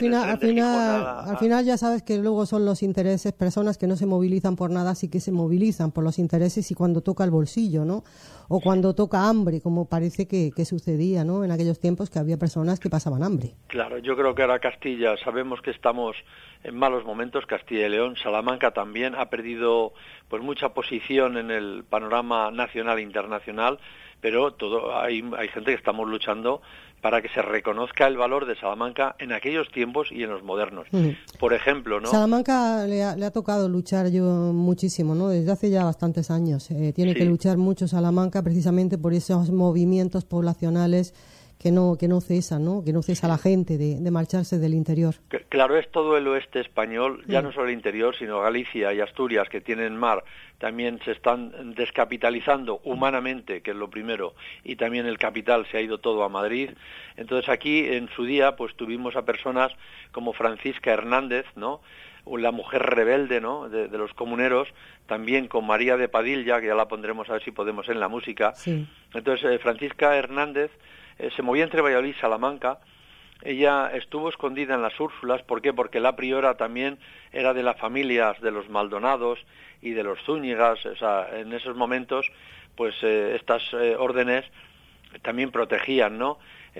final ya sabes que luego son los intereses, personas que no se movilizan por nada, sí que se movilizan por los intereses y cuando toca el bolsillo, ¿no? O cuando toca hambre, como parece que sucedía, ¿no? En aquellos tiempos que había personas que pasaban hambre. Claro, yo creo que ahora Castilla, sabemos que estamos en malos momentos, Castilla y León, Salamanca también ha perdido pues mucha posición en el panorama nacional e internacional, pero hay gente que estamos luchando para que se reconozca el valor de Salamanca en aquellos tiempos y en los modernos. Por ejemplo, ¿no? Salamanca le ha tocado luchar muchísimo, ¿no? Desde hace ya bastantes años. Tiene que luchar mucho Salamanca precisamente por esos movimientos poblacionales que no cesan, ¿no? Que no cesa la gente de marcharse del interior. Claro, es todo el oeste español, ya no solo el interior, sino Galicia y Asturias, que tienen mar, también se están descapitalizando humanamente, que es lo primero, y también el capital se ha ido todo a Madrid. Entonces aquí, en su día, pues tuvimos a personas como Francisca Hernández, ¿no?, la mujer rebelde, ¿no?, de los comuneros, también con María de Padilla, que ya la pondremos a ver si podemos en la música. Sí. Entonces, Francisca Hernández se movía entre Valladolid y Salamanca. Ella estuvo escondida en las Úrsulas. ¿Por qué? Porque la priora también era de las familias de los Maldonados y de los Zúñigas. O sea, en esos momentos, pues estas órdenes también protegían, ¿no?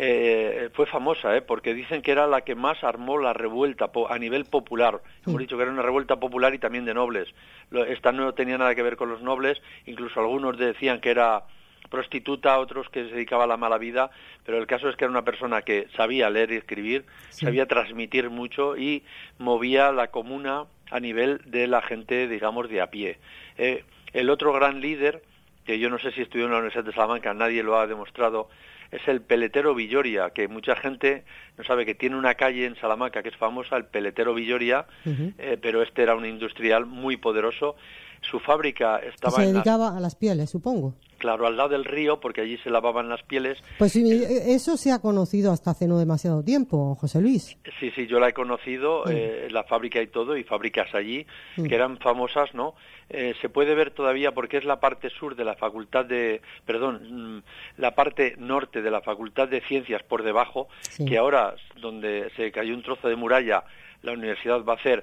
Fue famosa, porque dicen que era la que más armó la revuelta a nivel popular. Hemos dicho que era una revuelta popular y también de nobles. Esta no tenía nada que ver con los nobles. Incluso algunos decían que era prostituta, otros que se dedicaba a la mala vida, pero el caso es que era una persona que sabía leer y escribir, sabía transmitir mucho y movía la comuna a nivel de la gente, digamos, de a pie. El otro gran líder, que yo no sé si estudió en la Universidad de Salamanca, nadie lo ha demostrado, es el Peletero Villoria, que mucha gente no sabe que tiene una calle en Salamanca que es famosa, el Peletero Villoria, pero este era un industrial muy poderoso. Su fábrica estaba se dedicaba a las pieles, supongo. Claro, al lado del río, porque allí se lavaban las pieles. Pues eso se ha conocido hasta hace no demasiado tiempo, José Luis. Sí, yo la he conocido, la fábrica y todo, y fábricas allí, que eran famosas, ¿no? Se puede ver todavía porque es la parte sur de la facultad la parte norte de la Facultad de Ciencias por debajo, que ahora, donde se cayó un trozo de muralla, la universidad va a hacer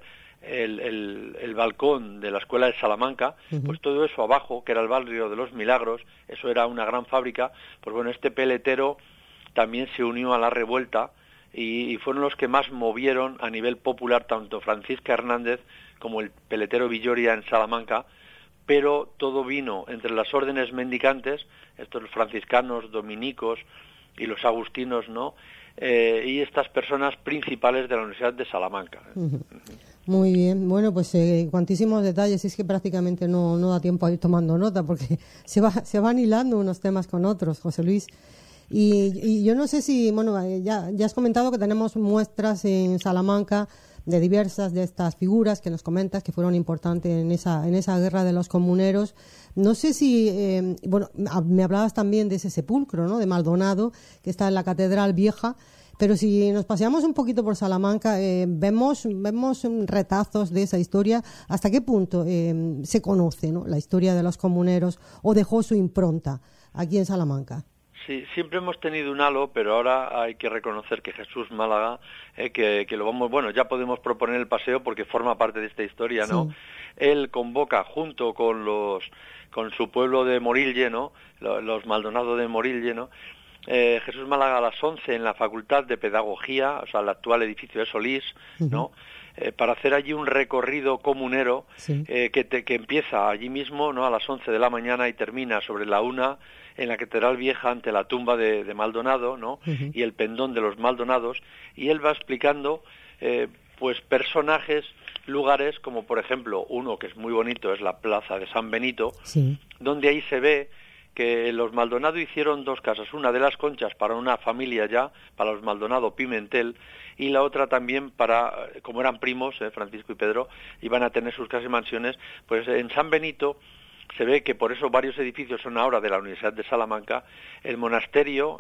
el balcón de la Escuela de Salamanca, pues todo eso abajo, que era el barrio de los Milagros, eso era una gran fábrica. Pues bueno, este peletero también se unió a la revuelta y fueron los que más movieron a nivel popular tanto Francisca Hernández como el Peletero Villoria en Salamanca, pero todo vino entre las órdenes mendicantes, estos franciscanos, dominicos y los agustinos, ¿no?, y estas personas principales de la Universidad de Salamanca. Muy bien, bueno, pues cuantísimos detalles, es que prácticamente no da tiempo a ir tomando nota porque se van hilando unos temas con otros, José Luis. Y yo no sé si, bueno, ya has comentado que tenemos muestras en Salamanca de diversas de estas figuras que nos comentas que fueron importantes en esa guerra de los comuneros. No sé si, me hablabas también de ese sepulcro, ¿no?, de Maldonado, que está en la Catedral Vieja, pero si nos paseamos un poquito por Salamanca, vemos retazos de esa historia. ¿Hasta qué punto se conoce, ¿no?, la historia de los comuneros o dejó su impronta aquí en Salamanca? Sí, siempre hemos tenido un halo, pero ahora hay que reconocer que Jesús Málaga, que lo vamos, bueno, ya podemos proponer el paseo porque forma parte de esta historia, ¿no? Sí. Él convoca junto con su pueblo de Morille, ¿no?, los Maldonado de Morille, ¿no?, Jesús Málaga a las 11 en la Facultad de Pedagogía, o sea, el actual edificio de Solís, ¿no?, para hacer allí un recorrido comunero, que empieza allí mismo, ¿no?, a las 11 de la mañana y termina sobre la 1 en la Catedral Vieja ante la tumba de Maldonado, ¿no?, y el pendón de los Maldonados, y él va explicando pues personajes, lugares, como por ejemplo uno que es muy bonito, es la Plaza de San Benito, donde ahí se ve que los Maldonado hicieron 2 casas, una de las Conchas para una familia ya, para los Maldonado Pimentel, y la otra también para, como eran primos, Francisco y Pedro, iban a tener sus casas y mansiones, pues en San Benito se ve que por eso varios edificios son ahora de la Universidad de Salamanca. El monasterio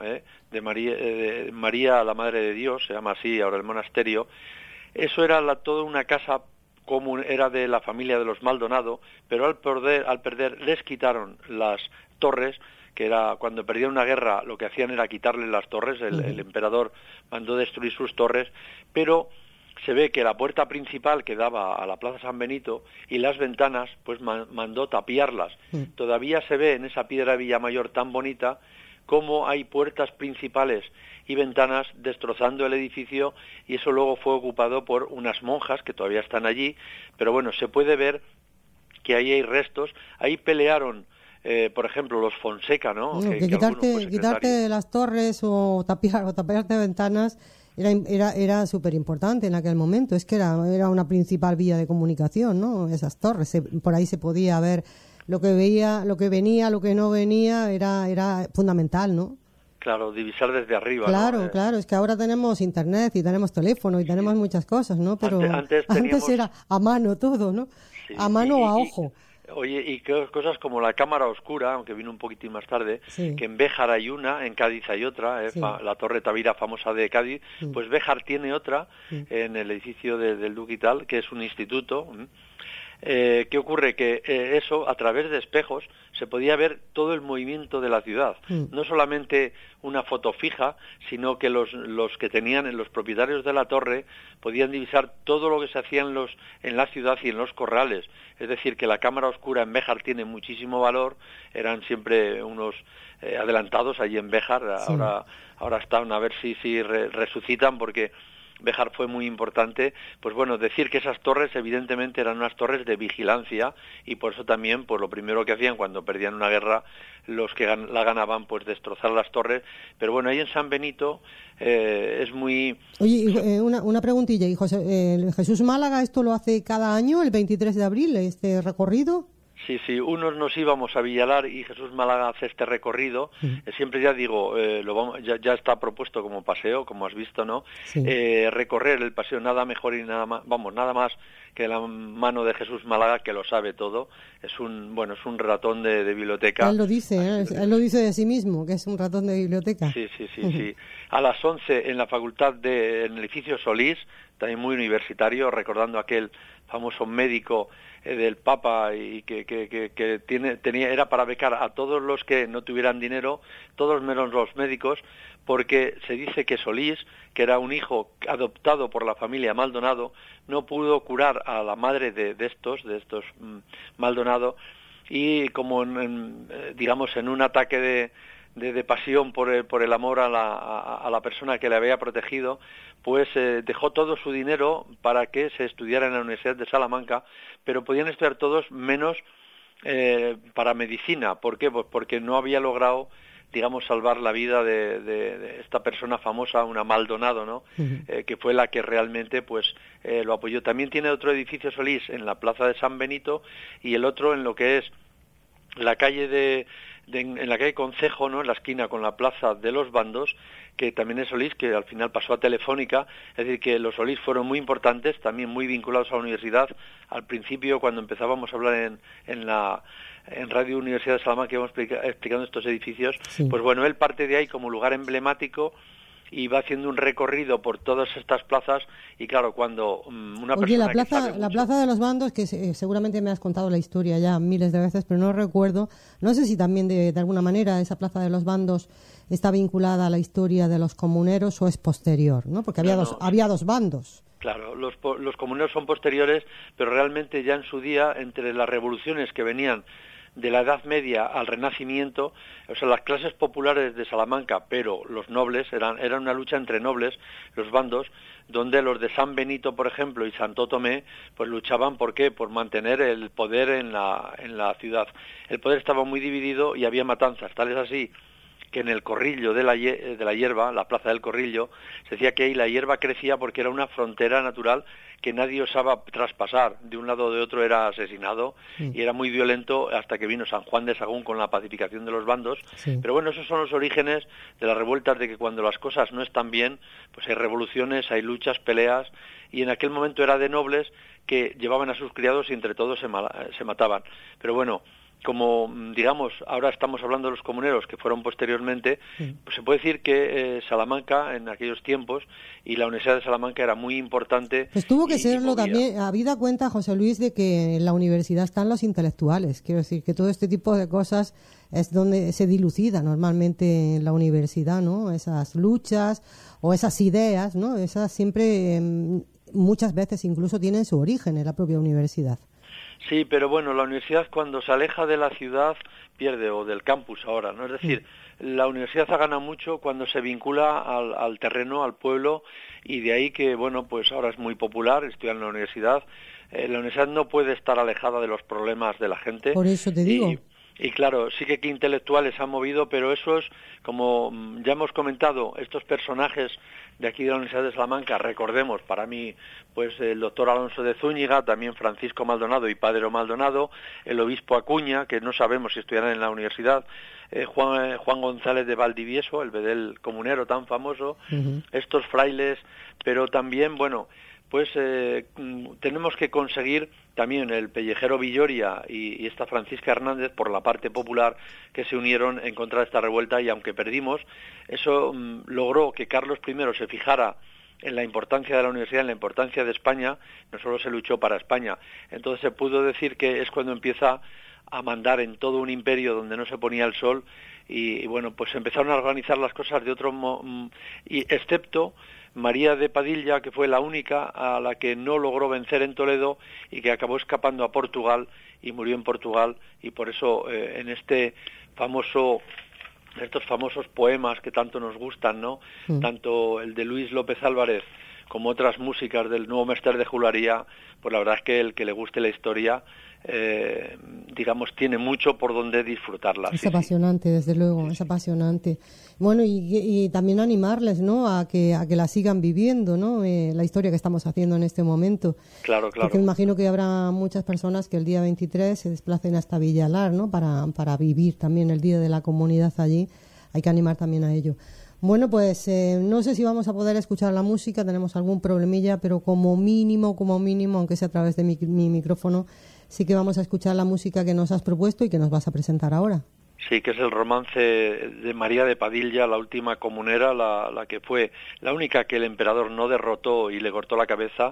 de María la Madre de Dios, se llama así ahora el monasterio, eso era toda una casa común, era de la familia de los Maldonado, pero al perder les quitaron las torres, que era cuando perdían una guerra lo que hacían era quitarle las torres, el emperador mandó destruir sus torres, pero se ve que la puerta principal que daba a la Plaza San Benito y las ventanas, pues mandó tapiarlas. Todavía se ve en esa piedra de Villamayor tan bonita cómo hay puertas principales y ventanas destrozando el edificio, y eso luego fue ocupado por unas monjas que todavía están allí, pero bueno, se puede ver que ahí hay restos. Ahí pelearon, por ejemplo, los Fonseca, ¿no? Quitarte las torres o tapiarte ventanas era súper importante en aquel momento. Es que era una principal vía de comunicación, ¿no? Esas torres, por ahí se podía ver lo que venía, lo que no venía, era fundamental, ¿no? Claro, divisar desde arriba. Claro, ¿no? Claro, es que ahora tenemos internet y tenemos teléfono y tenemos muchas cosas, ¿no? Pero antes era a mano todo, ¿no? Sí, a mano o a ojo. Oye, y cosas como la cámara oscura, aunque vino un poquitín más tarde, sí. Que en Béjar hay una, en Cádiz hay otra, sí. La Torre Tavira famosa de Cádiz, pues Béjar tiene otra en el edificio del Duque y tal, que es un instituto. ¿Qué ocurre? Que eso, a través de espejos, se podía ver todo el movimiento de la ciudad. No solamente una foto fija, sino que los que tenían, los propietarios de la torre, podían divisar todo lo que se hacía en la ciudad y en los corrales. Es decir, que la cámara oscura en Béjar tiene muchísimo valor. Eran siempre unos adelantados allí en Béjar. Sí. Ahora están a ver si resucitan, porque Béjar fue muy importante. Pues bueno, decir que esas torres evidentemente eran unas torres de vigilancia, y por eso también, pues lo primero que hacían cuando perdían una guerra, los que la ganaban, pues destrozar las torres. Pero bueno, ahí en San Benito es muy... Oye, una preguntilla, hijo. ¿Jesús Málaga esto lo hace cada año, el 23 de abril, este recorrido? Sí, unos nos íbamos a Villalar y Jesús Málaga hace este recorrido. Siempre ya digo, ya está propuesto como paseo, como has visto, ¿no? Sí. Recorrer el paseo, nada mejor y nada más que la mano de Jesús Málaga, que lo sabe todo. Es un ratón de biblioteca. Él lo dice, él lo dice de sí mismo, que es un ratón de biblioteca. Sí. A las 11 en la facultad en el edificio Solís, también muy universitario, recordando aquel famoso médico del Papa, y que era para becar a todos los que no tuvieran dinero, todos menos los médicos, porque se dice que Solís, que era un hijo adoptado por la familia Maldonado, no pudo curar a la madre de estos Maldonado, y como en un ataque de pasión por el amor a la persona que le había protegido, pues dejó todo su dinero para que se estudiara en la Universidad de Salamanca, pero podían estudiar todos menos para medicina. ¿Por qué? Pues porque no había logrado, salvar la vida de esta persona famosa, una Maldonado, ¿no? Que fue la que realmente lo apoyó. También tiene otro edificio Solís en la Plaza de San Benito, y el otro en lo que es la calle en la calle Concejo, ¿no? En la esquina con la Plaza de los Bandos, que también es Solís, que al final pasó a Telefónica. Es decir, que los Solís fueron muy importantes, también muy vinculados a la universidad. Al principio, cuando empezábamos a hablar en Radio Universidad de Salamanca, que íbamos explicando estos edificios, sí. Pues bueno, él parte de ahí como lugar emblemático y va haciendo un recorrido por todas estas plazas. Y claro, cuando una persona la plaza de los Bandos, que seguramente me has contado la historia ya miles de veces, pero no recuerdo, no sé si también de alguna manera esa plaza de los Bandos está vinculada a la historia de los comuneros o es posterior, ¿no? Porque había dos bandos. Claro, los comuneros son posteriores, pero realmente ya en su día, entre las revoluciones que venían de la Edad Media al Renacimiento, o sea, las clases populares de Salamanca, pero los nobles, era una lucha entre nobles, los bandos, donde los de San Benito, por ejemplo, y Santo Tomé, pues luchaban, ¿por qué? Por mantener el poder en la ciudad. El poder estaba muy dividido y había matanzas, tal es así que en el Corrillo de la Hierba, la plaza del Corrillo, se decía que ahí la hierba crecía porque era una frontera natural que nadie osaba traspasar. De un lado o de otro era asesinado y era muy violento hasta que vino San Juan de Sagún con la pacificación de los bandos. Sí. Pero bueno, esos son los orígenes de las revueltas, de que cuando las cosas no están bien, pues hay revoluciones, hay luchas, peleas, y en aquel momento era de nobles que llevaban a sus criados y entre todos se mataban. Pero bueno, como digamos, ahora estamos hablando de los comuneros que fueron posteriormente, pues se puede decir que Salamanca en aquellos tiempos y la Universidad de Salamanca era muy importante. Pues tuvo que serlo también, habida cuenta, José Luis, de que en la universidad están los intelectuales. Quiero decir que todo este tipo de cosas es donde se dilucida normalmente en la universidad, ¿no? Esas luchas o esas ideas, ¿no? Esas siempre, muchas veces incluso tienen su origen en la propia universidad. Sí, pero bueno, la universidad cuando se aleja de la ciudad pierde, o del campus ahora, ¿no? Es decir, la universidad ha ganado mucho cuando se vincula al terreno, al pueblo, y de ahí que, bueno, pues ahora es muy popular estudiar en la universidad. La universidad no puede estar alejada de los problemas de la gente. Por eso te digo. Y claro, sí que intelectuales han movido, pero eso es, como ya hemos comentado, estos personajes de aquí de la Universidad de Salamanca, recordemos, para mí, pues el doctor Alonso de Zúñiga, también Francisco Maldonado y Padre Maldonado, el obispo Acuña, que no sabemos si estudiarán en la universidad, Juan González de Valdivieso, el bedel comunero tan famoso, estos frailes, pero también, bueno, pues tenemos que conseguir también el pellejero Villoria y esta Francisca Hernández, por la parte popular, que se unieron en contra de esta revuelta, y aunque perdimos, eso logró que Carlos I se fijara en la importancia de la universidad, en la importancia de España. No solo se luchó para España, entonces se pudo decir que es cuando empieza a mandar en todo un imperio donde no se ponía el sol, y bueno, pues empezaron a organizar las cosas de otro modo, y excepto María de Padilla, que fue la única a la que no logró vencer en Toledo y que acabó escapando a Portugal y murió en Portugal, y por eso en estos famosos poemas que tanto nos gustan, ¿no? Tanto el de Luis López Álvarez como otras músicas del nuevo Mester de Jularía, pues la verdad es que el que le guste la historia, digamos, tiene mucho por donde disfrutarla. Es apasionante, desde luego, es apasionante. Bueno, y también animarles, ¿no?, a que la sigan viviendo, ¿no?, la historia que estamos haciendo en este momento. Claro. Porque me imagino que habrá muchas personas que el día 23 se desplacen hasta Villalar, ¿no?, para vivir también el Día de la Comunidad allí. Hay que animar también a ello. Bueno, pues no sé si vamos a poder escuchar la música, tenemos algún problemilla, pero como mínimo, aunque sea a través de mi micrófono, sí que vamos a escuchar la música que nos has propuesto y que nos vas a presentar ahora. Sí, que es el romance de María de Padilla, la última comunera, la que fue la única que el emperador no derrotó y le cortó la cabeza.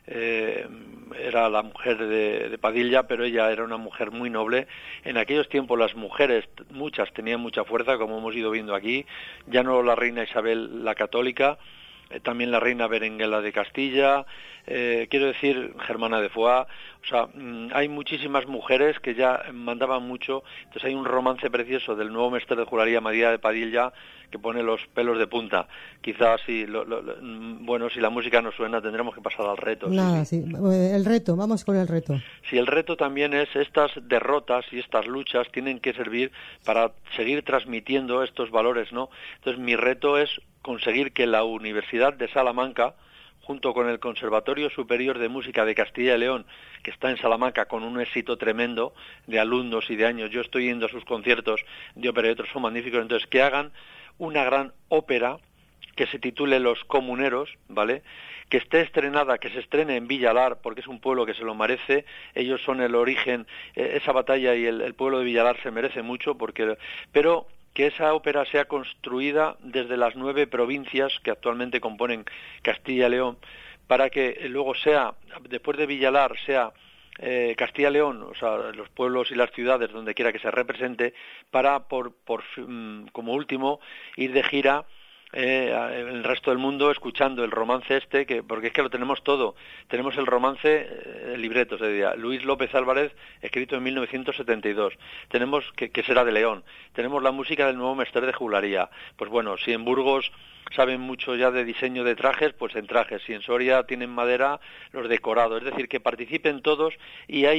Era la mujer de Padilla, pero ella era una mujer muy noble. En aquellos tiempos las mujeres, muchas, tenían mucha fuerza, como hemos ido viendo aquí, ya no la reina Isabel la católica, también la reina Berenguela de Castilla, quiero decir, Germana de Foix, o sea, hay muchísimas mujeres que ya mandaban mucho. Entonces hay un romance precioso del nuevo Mester de Jularía, María de Padilla, que pone los pelos de punta. Quizás si la música no suena, tendremos que pasar al reto. Nada, sí. El reto, vamos con el reto. Sí, el reto también es estas derrotas y estas luchas tienen que servir para seguir transmitiendo estos valores, ¿no? Entonces mi reto es conseguir que la Universidad de Salamanca, junto con el Conservatorio Superior de Música de Castilla y León, que está en Salamanca con un éxito tremendo de alumnos y de años, yo estoy yendo a sus conciertos de ópera y otros son magníficos, entonces que hagan una gran ópera que se titule Los Comuneros, ¿vale?, que esté estrenada, que se estrene en Villalar, porque es un pueblo que se lo merece. Ellos son el origen, esa batalla, y el pueblo de Villalar se merece mucho, pero que esa ópera sea construida desde las 9 provincias que actualmente componen Castilla y León, para que luego sea, después de Villalar, sea Castilla y León, o sea, los pueblos y las ciudades donde quiera que se represente, para como último ir de gira el resto del mundo escuchando el romance porque es que lo tenemos todo. Tenemos el romance, el libreto, Luis López Álvarez, escrito en 1972. Tenemos, que será de León. Tenemos la música del nuevo Mester de Jularía. Pues bueno, si en Burgos saben mucho ya de diseño de trajes, pues en trajes. Si en Soria tienen madera, los decorados. Es decir, que participen todos, y hay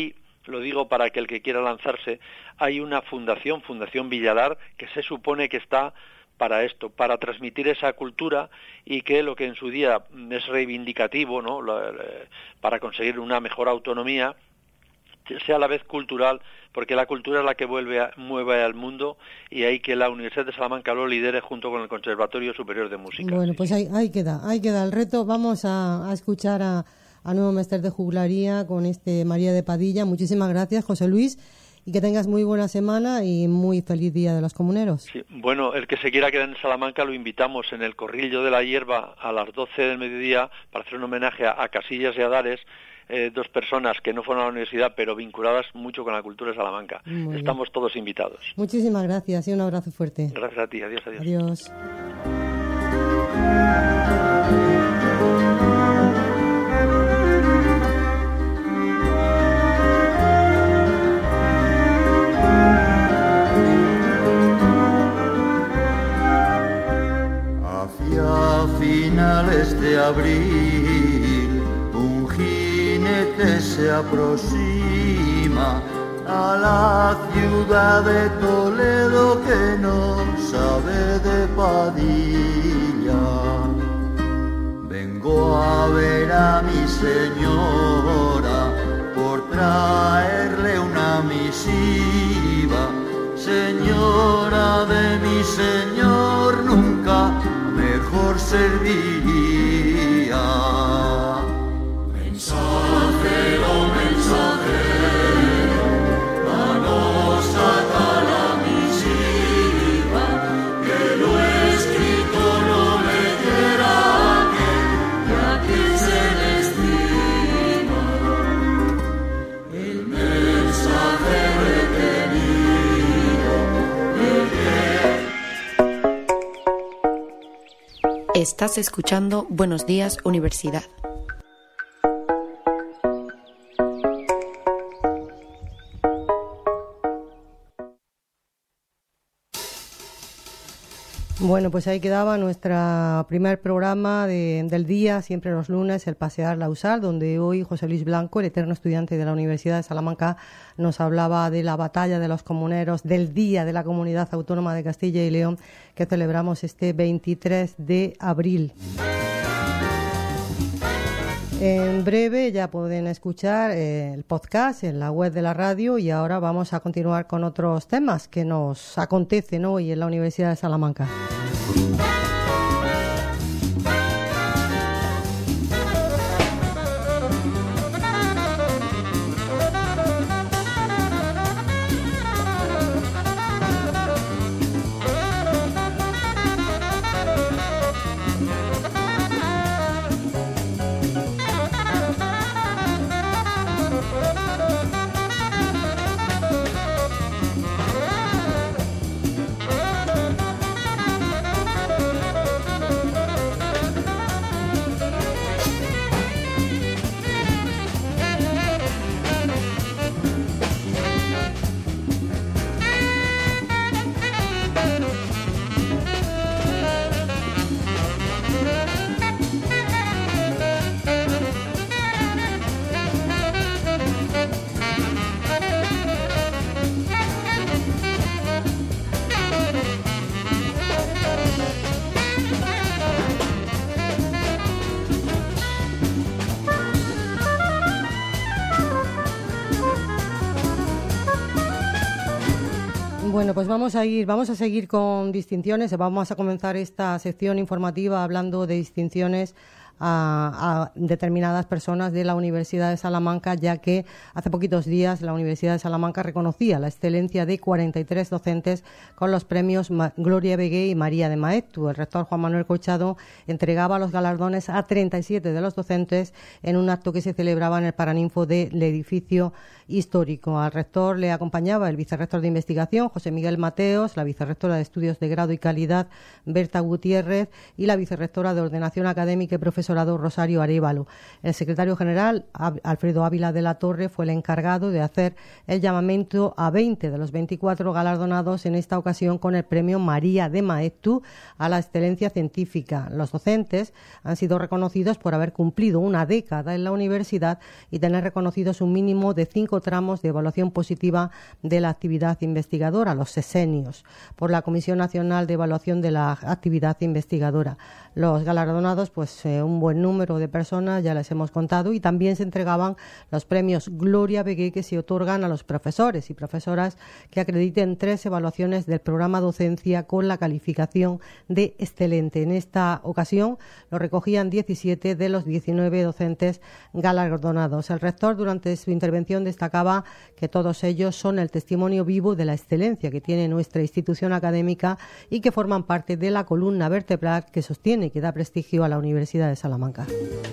lo digo para que el que quiera lanzarse, hay una Fundación Villalar, que se supone que está para esto, para transmitir esa cultura y que lo que en su día es reivindicativo, ¿no?, para conseguir una mejor autonomía, sea a la vez cultural, porque la cultura es la que mueve al mundo, y hay que la Universidad de Salamanca lo lidere junto con el Conservatorio Superior de Música. Bueno, pues ahí queda el reto. Vamos a escuchar a nuevo máster de juglaría con María de Padilla. Muchísimas gracias, José Luis, y que tengas muy buena semana y muy feliz Día de los Comuneros. Sí, bueno, el que se quiera quedar en Salamanca lo invitamos en el Corrillo de la Hierba a las 12 del mediodía para hacer un homenaje a Casillas y a Dares, dos personas que no fueron a la universidad pero vinculadas mucho con la cultura de Salamanca. Estamos todos invitados. Muchísimas gracias y un abrazo fuerte. Gracias a ti, adiós. Adiós. Hacia finales de abril, un jinete se aproxima a la ciudad de Toledo que no sabe de Padilla. Vengo a ver a mi señora por traerle una misiva. Señora de mi señor, nunca mejor serviría. Mensajero, danos acá la misiva, que lo escrito no leyera aquel, y a quien se le estima. El mensaje retenido, Estás escuchando Buenos Días, Universidad. Bueno, pues ahí quedaba nuestro primer programa del día, siempre los lunes, el Pasear la USAL, donde hoy José Luis Blanco, el eterno estudiante de la Universidad de Salamanca, nos hablaba de la batalla de los comuneros, del Día de la Comunidad Autónoma de Castilla y León, que celebramos este 23 de abril. En breve ya pueden escuchar el podcast en la web de la radio, y ahora vamos a continuar con otros temas que nos acontecen hoy en la Universidad de Salamanca. Bueno, pues vamos a seguir con distinciones. Vamos a comenzar esta sección informativa hablando de distinciones a determinadas personas de la Universidad de Salamanca, ya que hace poquitos días la Universidad de Salamanca reconocía la excelencia de 43 docentes con los premios Gloria Begué y María de Maeztu. El rector Juan Manuel Colchado entregaba los galardones a 37 de los docentes en un acto que se celebraba en el Paraninfo del edificio histórico. Al rector le acompañaba el vicerrector de investigación, José Miguel Mateos, la vicerrectora de estudios de grado y calidad, Berta Gutiérrez, y la vicerrectora de ordenación académica y profesional, profesorado Rosario Arévalo. El secretario general, Alfredo Ávila de la Torre, fue el encargado de hacer el llamamiento a 20 de los 24 galardonados, en esta ocasión con el premio María de Maeztu a la excelencia científica. Los docentes han sido reconocidos por haber cumplido una década en la universidad y tener reconocidos un mínimo de 5 tramos de evaluación positiva de la actividad investigadora, los sesenios, por la Comisión Nacional de Evaluación de la Actividad Investigadora. Los galardonados, pues un buen número de personas, ya les hemos contado, y también se entregaban los premios Gloria Begué, que se otorgan a los profesores y profesoras que acrediten 3 evaluaciones del programa docencia con la calificación de excelente. En esta ocasión lo recogían 17 de los 19 docentes galardonados. El rector, durante su intervención, destacaba que todos ellos son el testimonio vivo de la excelencia que tiene nuestra institución académica y que forman parte de la columna vertebral que sostiene y que da prestigio a la Universidad de Salamanca.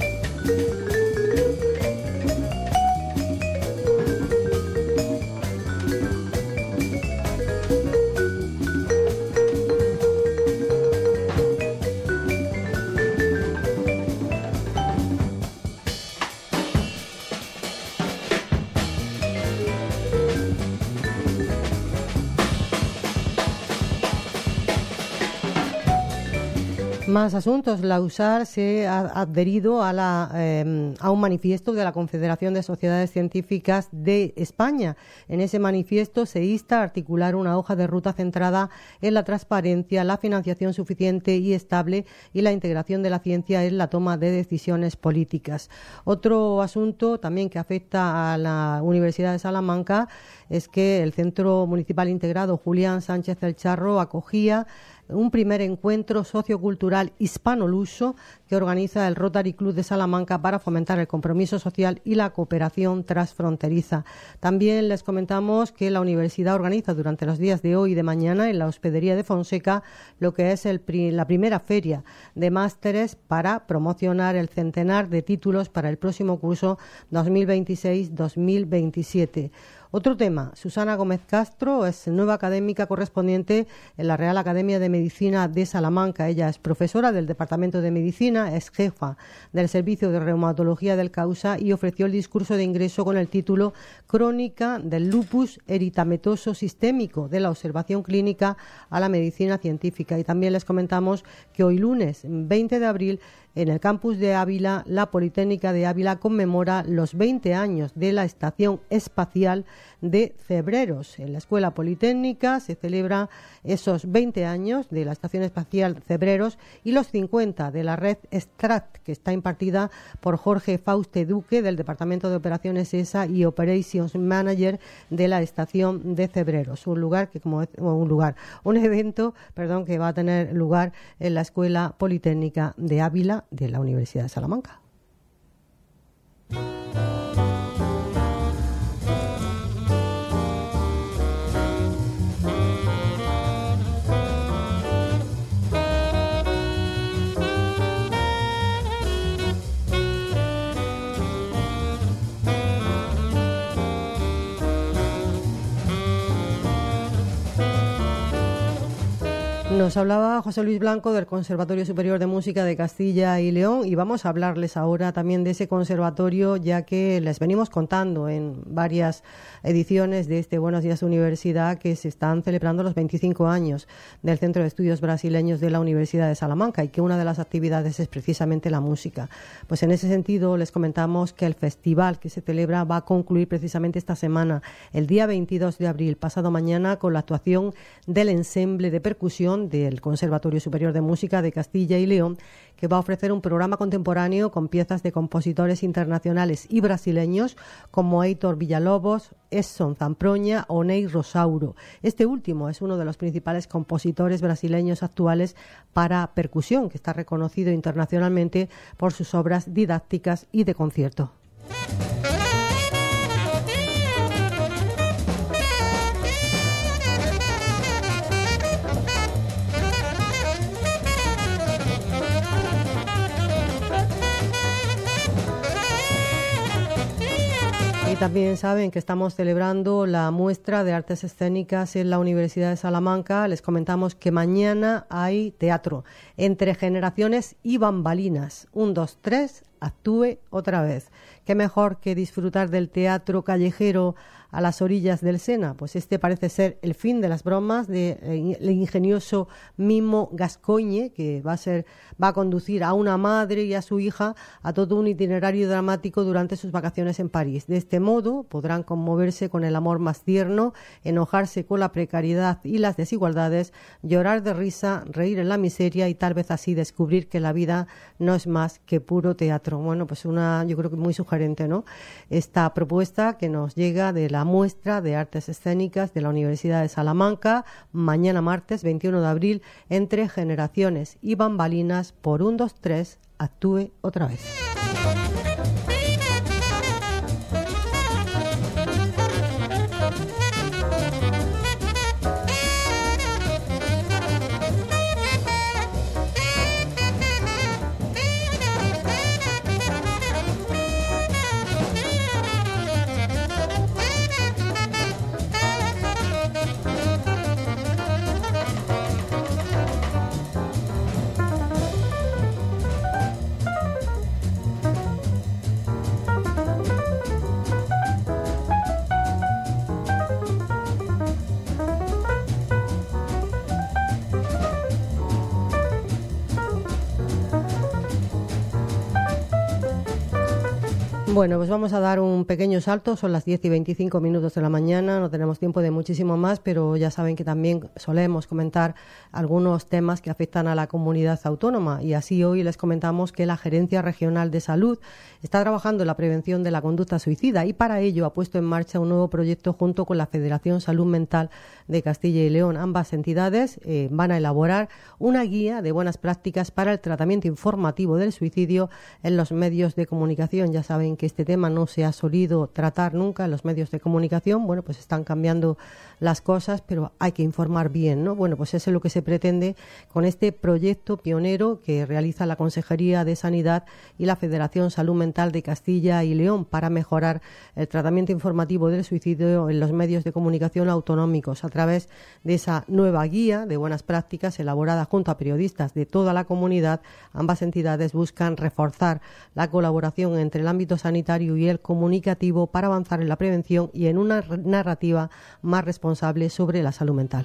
Más asuntos. La USAR se ha adherido a un manifiesto de la Confederación de Sociedades Científicas de España. En ese manifiesto se insta a articular una hoja de ruta centrada en la transparencia, la financiación suficiente y estable y la integración de la ciencia en la toma de decisiones políticas. Otro asunto también que afecta a la Universidad de Salamanca es que el Centro Municipal Integrado Julián Sánchez del Charro acogía un primer encuentro sociocultural hispano-luso que organiza el Rotary Club de Salamanca para fomentar el compromiso social y la cooperación transfronteriza. También les comentamos que la universidad organiza durante los días de hoy y de mañana en la Hospedería de Fonseca lo que es la primera feria de másteres para promocionar el centenar de títulos para el próximo curso 2026-2027. Otro tema, Susana Gómez Castro es nueva académica correspondiente en la Real Academia de Medicina de Salamanca. Ella es profesora del Departamento de Medicina, es jefa del Servicio de Reumatología del Causa y ofreció el discurso de ingreso con el título Crónica del lupus eritematoso sistémico, de la observación clínica a la medicina científica. Y también les comentamos que hoy lunes 20 de abril en el campus de Ávila, la Politécnica de Ávila conmemora los 20 años de la Estación Espacial de Cebreros. En la Escuela Politécnica se celebra esos 20 años de la Estación Espacial Cebreros y los 50 de la red STRAT, que está impartida por Jorge Fauste Duque del Departamento de Operaciones ESA y Operations Manager de la Estación de Cebreros. Un evento que va a tener lugar en la Escuela Politécnica de Ávila de la Universidad de Salamanca. Nos hablaba José Luis Blanco del Conservatorio Superior de Música de Castilla y León y vamos a hablarles ahora también de ese conservatorio, ya que les venimos contando en varias ediciones de este Buenos Días Universidad que se están celebrando los 25 años del Centro de Estudios Brasileños de la Universidad de Salamanca y que una de las actividades es precisamente la música. Pues en ese sentido les comentamos que el festival que se celebra va a concluir precisamente esta semana, el día 22 de abril, pasado mañana, con la actuación del ensemble de percusión del Conservatorio Superior de Música de Castilla y León, que va a ofrecer un programa contemporáneo con piezas de compositores internacionales y brasileños como Heitor Villalobos, Edson Zamproña o Ney Rosauro. Este último es uno de los principales compositores brasileños actuales para percusión, que está reconocido internacionalmente por sus obras didácticas y de concierto. también saben que estamos celebrando la muestra de artes escénicas en la Universidad de Salamanca. Les comentamos que mañana hay teatro entre generaciones y bambalinas. 1, 2, 3, actúe otra vez. Qué mejor que disfrutar del teatro callejero a las orillas del Sena. Pues este parece ser el fin de las bromas del ingenioso Mimo Gascoigne, que va a conducir a una madre y a su hija a todo un itinerario dramático durante sus vacaciones en París. De este modo podrán conmoverse con el amor más tierno, enojarse con la precariedad y las desigualdades, llorar de risa, reír en la miseria y tal vez así descubrir que la vida no es más que puro teatro. Bueno, pues yo creo que muy sugerente, ¿no? Esta propuesta que nos llega de la muestra de artes escénicas de la Universidad de Salamanca, mañana martes 21 de abril, entre generaciones y bambalinas, por 1, 2, 3, actúe otra vez. Bueno, pues vamos a dar un pequeño salto, son las 10 y 25 minutos de la mañana, no tenemos tiempo de muchísimo más, pero ya saben que también solemos comentar algunos temas que afectan a la comunidad autónoma, y así hoy les comentamos que la Gerencia Regional de Salud está trabajando en la prevención de la conducta suicida y para ello ha puesto en marcha un nuevo proyecto junto con la Federación Salud Mental de Castilla y León. Ambas entidades van a elaborar una guía de buenas prácticas para el tratamiento informativo del suicidio en los medios de comunicación. Ya saben que este tema no se ha solido tratar nunca en los medios de comunicación. Bueno, pues están cambiando las cosas, pero hay que informar bien, ¿no? Bueno, pues eso es lo que se pretende con este proyecto pionero que realiza la Consejería de Sanidad y la Federación Salud Mental de Castilla y León para mejorar el tratamiento informativo del suicidio en los medios de comunicación autonómicos a través de esa nueva guía de buenas prácticas elaborada junto a periodistas de toda la comunidad. Ambas entidades buscan reforzar la colaboración entre el ámbito sanitario y el comunicativo para avanzar en la prevención y en una narrativa más responsable sobre la salud mental.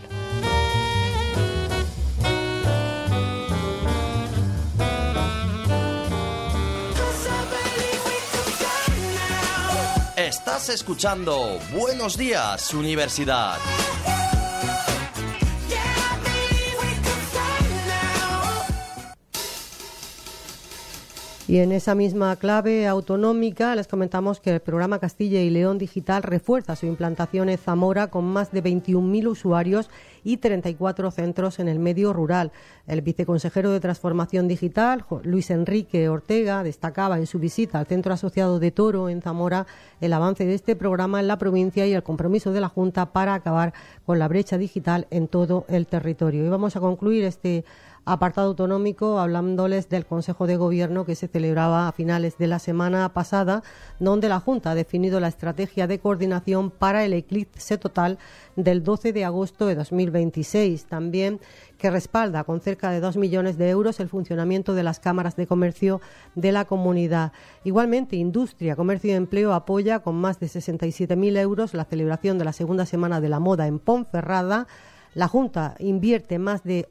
Estás escuchando Buenos Días, Universidad. Y en esa misma clave autonómica les comentamos que el programa Castilla y León Digital refuerza su implantación en Zamora con más de 21.000 usuarios y 34 centros en el medio rural. El viceconsejero de Transformación Digital, Luis Enrique Ortega, destacaba en su visita al Centro Asociado de Toro en Zamora el avance de este programa en la provincia y el compromiso de la Junta para acabar con la brecha digital en todo el territorio. Y vamos a concluir este apartado autonómico hablándoles del Consejo de Gobierno que se celebraba a finales de la semana pasada, donde la Junta ha definido la estrategia de coordinación para el eclipse total del 12 de agosto de 2026. También que respalda con cerca de 2 millones de euros el funcionamiento de las cámaras de comercio de la comunidad. Igualmente, Industria, Comercio y Empleo apoya con más de 67.000 euros la celebración de la segunda semana de la moda en Ponferrada. La Junta invierte más de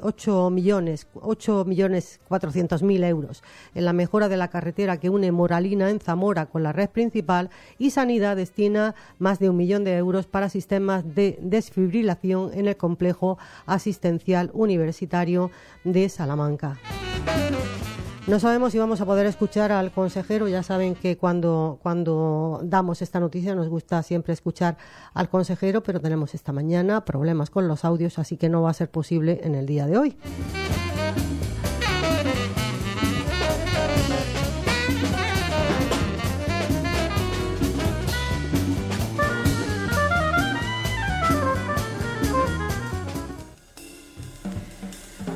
8.400.000 euros en la mejora de la carretera que une Moralina en Zamora con la red principal, y Sanidad destina más de 1 millón de euros para sistemas de desfibrilación en el complejo asistencial universitario de Salamanca. No sabemos si vamos a poder escuchar al consejero. Ya saben que cuando damos esta noticia nos gusta siempre escuchar al consejero, pero tenemos esta mañana problemas con los audios, así que no va a ser posible en el día de hoy.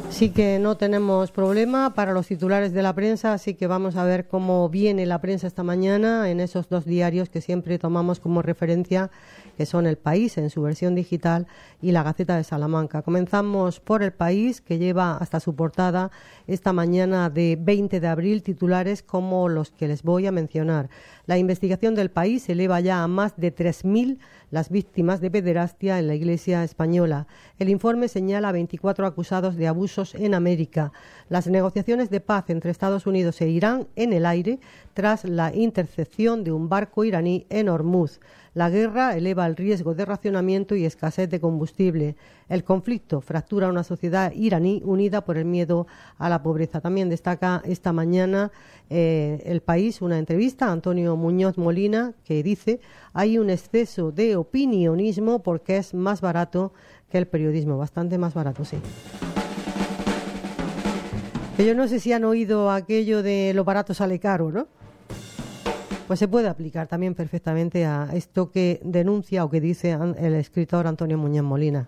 Sí que no tenemos problema para los titulares de la prensa, así que vamos a ver cómo viene la prensa esta mañana en esos dos diarios que siempre tomamos como referencia, que son El País en su versión digital y La Gaceta de Salamanca. Comenzamos por El País, que lleva hasta su portada esta mañana de 20 de abril titulares como los que les voy a mencionar. La investigación del País eleva ya a más de 3.000 las víctimas de pederastia en la Iglesia española. El informe señala a 24 acusados de abusos en América. Las negociaciones de paz entre Estados Unidos e Irán en el aire tras la intercepción de un barco iraní en Hormuz. La guerra eleva el riesgo de racionamiento y escasez de combustible. El conflicto fractura una sociedad iraní unida por el miedo a la pobreza. También destaca esta mañana El País una entrevista a Antonio Muñoz Molina que dice: hay un exceso de opinionismo porque es más barato que el periodismo, bastante más barato, sí. Que yo no sé si han oído aquello de lo barato sale caro, ¿no? Pues se puede aplicar también perfectamente a esto que denuncia o que dice el escritor Antonio Muñoz Molina.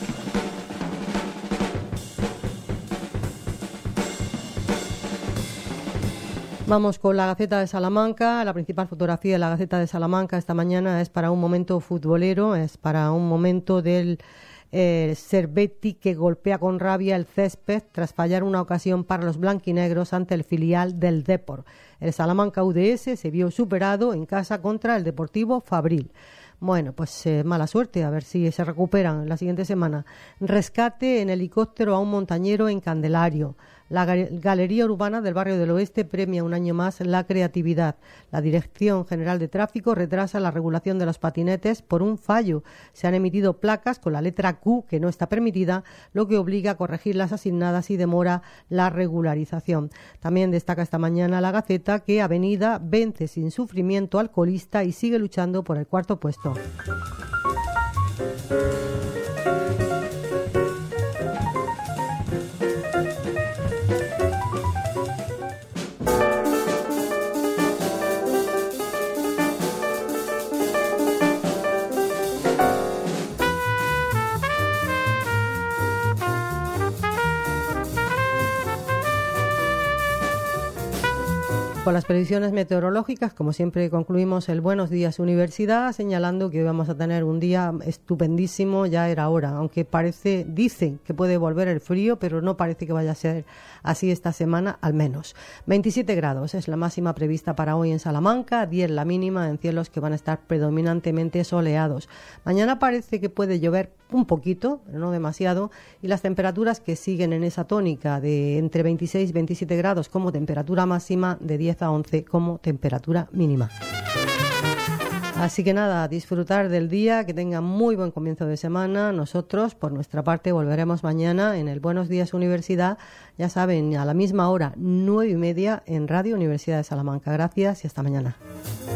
Vamos con la Gaceta de Salamanca. La principal fotografía de la Gaceta de Salamanca esta mañana es para un momento futbolero, es para un momento del Cervetti, que golpea con rabia el césped tras fallar una ocasión para los blanquinegros ante el filial del Depor. El Salamanca UDS se vio superado en casa contra el Deportivo Fabril. Bueno, pues mala suerte, a ver si se recuperan la siguiente semana. Rescate en helicóptero a un montañero en Candelario. La Galería Urbana del Barrio del Oeste premia un año más la creatividad. La Dirección General de Tráfico retrasa la regulación de los patinetes por un fallo. Se han emitido placas con la letra Q que no está permitida, lo que obliga a corregir las asignadas y demora la regularización. También destaca esta mañana la Gaceta que Avenida vence sin sufrimiento al colista y sigue luchando por el cuarto puesto. Con las previsiones meteorológicas, como siempre, concluimos el Buenos Días Universidad, señalando que hoy vamos a tener un día estupendísimo, ya era hora, aunque dicen que puede volver el frío, pero no parece que vaya a ser así esta semana, al menos. 27 grados es la máxima prevista para hoy en Salamanca, 10 la mínima en cielos que van a estar predominantemente soleados. Mañana parece que puede llover un poquito, pero no demasiado, y las temperaturas que siguen en esa tónica de entre 26 y 27 grados como temperatura máxima, de 10 a 11 como temperatura mínima. Así que nada, disfrutar del día, que tengan muy buen comienzo de semana. Nosotros, por nuestra parte, volveremos mañana en el Buenos Días Universidad, ya saben, a la misma hora, 9:30 en Radio Universidad de Salamanca. Gracias y hasta mañana.